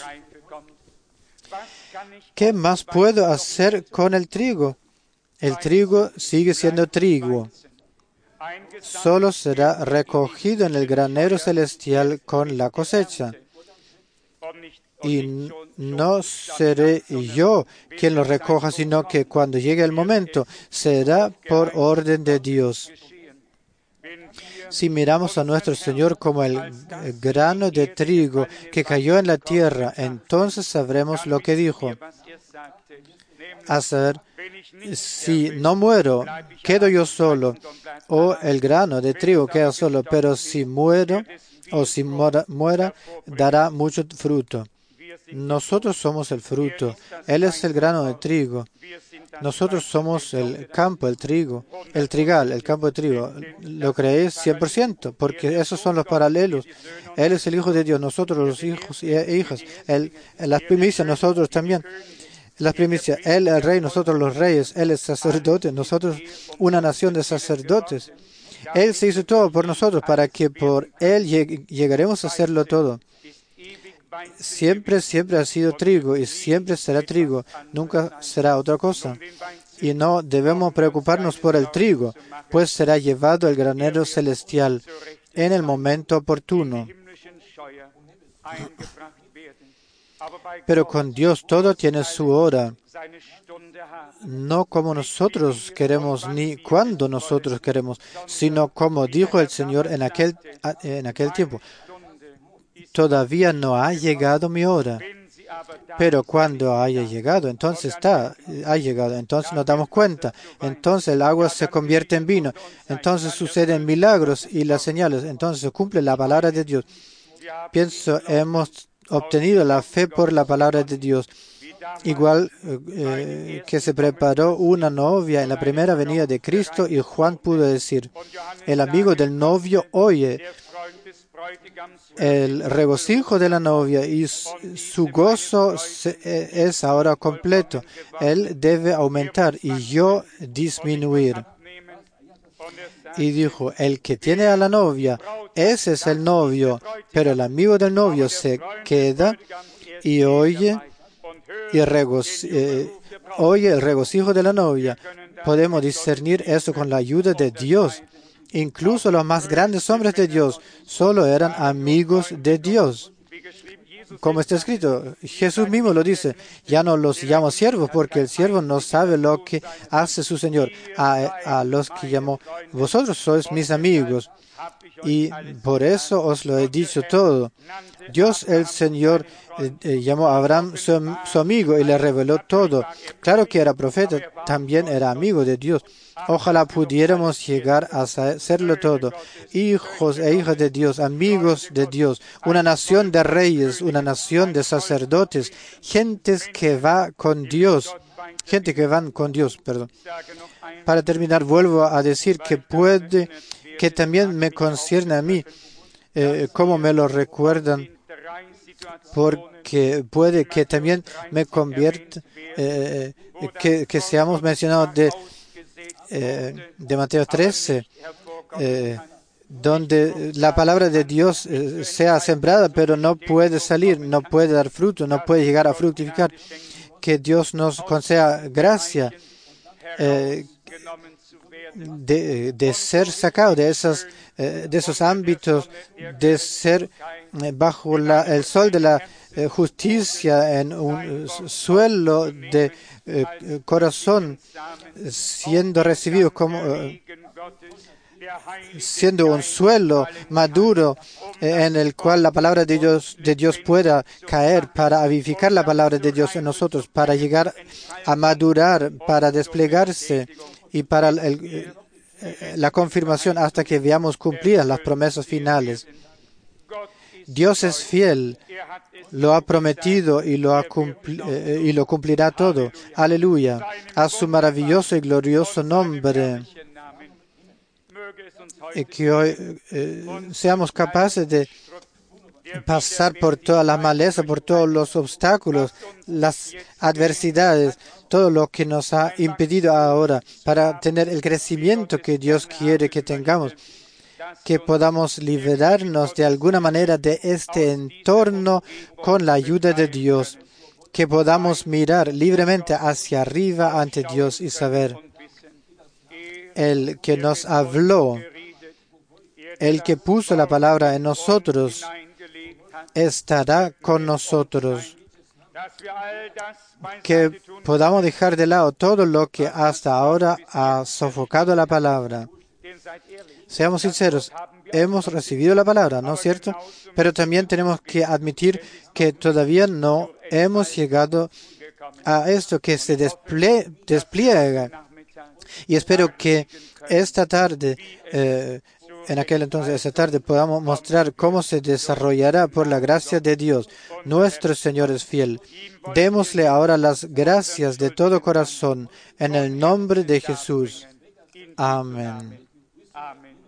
¿Qué más puedo hacer con el trigo? El trigo sigue siendo trigo. Solo será recogido en el granero celestial con la cosecha. Y no seré yo quien lo recoja, sino que cuando llegue el momento será por orden de Dios. Si miramos a nuestro Señor como el grano de trigo que cayó en la tierra, entonces sabremos lo que dijo. A saber, si no muero, quedo yo solo, o el grano de trigo queda solo, pero si muero, o si muera, muera dará mucho fruto. Nosotros somos el fruto. Él es el grano de trigo. Nosotros somos el campo, el trigo, el trigal, el campo de trigo. ¿Lo creéis? cien por ciento, porque esos son los paralelos. Él es el Hijo de Dios, nosotros los hijos e hijas. Él, las primicias, nosotros también. Las primicias, Él el rey, nosotros los reyes. Él es sacerdote, nosotros una nación de sacerdotes. Él se hizo todo por nosotros para que por Él lleg- llegaremos a hacerlo todo. Siempre, siempre ha sido trigo y siempre será trigo, nunca será otra cosa. Y no debemos preocuparnos por el trigo, pues será llevado al granero celestial en el momento oportuno. Pero con Dios todo tiene su hora, no como nosotros queremos ni cuando nosotros queremos, sino como dijo el Señor en aquel, en aquel tiempo. Todavía no ha llegado mi hora, pero cuando haya llegado, entonces está, ha llegado, entonces nos damos cuenta, entonces el agua se convierte en vino, entonces suceden milagros y las señales, entonces se cumple la palabra de Dios. Pienso, hemos obtenido la fe por la palabra de Dios, igual eh, que se preparó una novia en la primera venida de Cristo y Juan pudo decir, el amigo del novio oye el regocijo de la novia y su gozo es ahora completo. Él debe aumentar y yo disminuir. Y dijo, el que tiene a la novia, ese es el novio, pero el amigo del novio se queda y oye, y regoc- eh, oye el regocijo de la novia. Podemos discernir eso con la ayuda de Dios. Incluso los más grandes hombres de Dios solo eran amigos de Dios. Como está escrito, Jesús mismo lo dice, ya no los llamo siervos porque el siervo no sabe lo que hace su Señor. A, a los que llamó, vosotros sois mis amigos y por eso os lo he dicho todo. Dios el Señor eh, eh, llamó a Abraham su, su amigo y le reveló todo. Claro que era profeta, también era amigo de Dios. Ojalá pudiéramos llegar a hacerlo todo. Hijos e hijas de Dios, amigos de Dios, una nación de reyes, una nación de sacerdotes, gentes que va con Dios. gente que van con Dios, perdón. Para terminar, vuelvo a decir que puede, que también me concierne a mí, eh, como me lo recuerdan, porque puede que también me convierta, eh, que, que seamos mencionados de, eh, de Mateo trece, eh, donde la palabra de Dios eh, sea sembrada, pero no puede salir, no puede dar fruto, no puede llegar a fructificar. Que Dios nos conceda gracia eh, de, de ser sacado de, esas, eh, de esos ámbitos, de ser eh, bajo la, el sol de la eh, justicia en un suelo de eh, corazón, siendo recibidos como... Eh, siendo un suelo maduro eh, en el cual la palabra de Dios, de Dios pueda caer para avivificar la palabra de Dios en nosotros, para llegar a madurar, para desplegarse y para el, eh, la confirmación hasta que veamos cumplidas las promesas finales. Dios es fiel, lo ha prometido y lo, ha cumpli eh, y lo cumplirá todo. Aleluya. A su maravilloso y glorioso nombre. Y que hoy eh, seamos capaces de pasar por toda la maleza, por todos los obstáculos, las adversidades, todo lo que nos ha impedido ahora para tener el crecimiento que Dios quiere que tengamos, que podamos liberarnos de alguna manera de este entorno con la ayuda de Dios, que podamos mirar libremente hacia arriba ante Dios y saber el que nos habló, el que puso la palabra en nosotros, estará con nosotros. Que podamos dejar de lado todo lo que hasta ahora ha sofocado la palabra. Seamos sinceros, hemos recibido la palabra, ¿no es cierto? Pero también tenemos que admitir que todavía no hemos llegado a esto que se desple despliega. Y espero que esta tarde, eh, en aquel entonces, esta tarde, podamos mostrar cómo se desarrollará por la gracia de Dios. Nuestro Señor es fiel. Démosle ahora las gracias de todo corazón en el nombre de Jesús. Amén.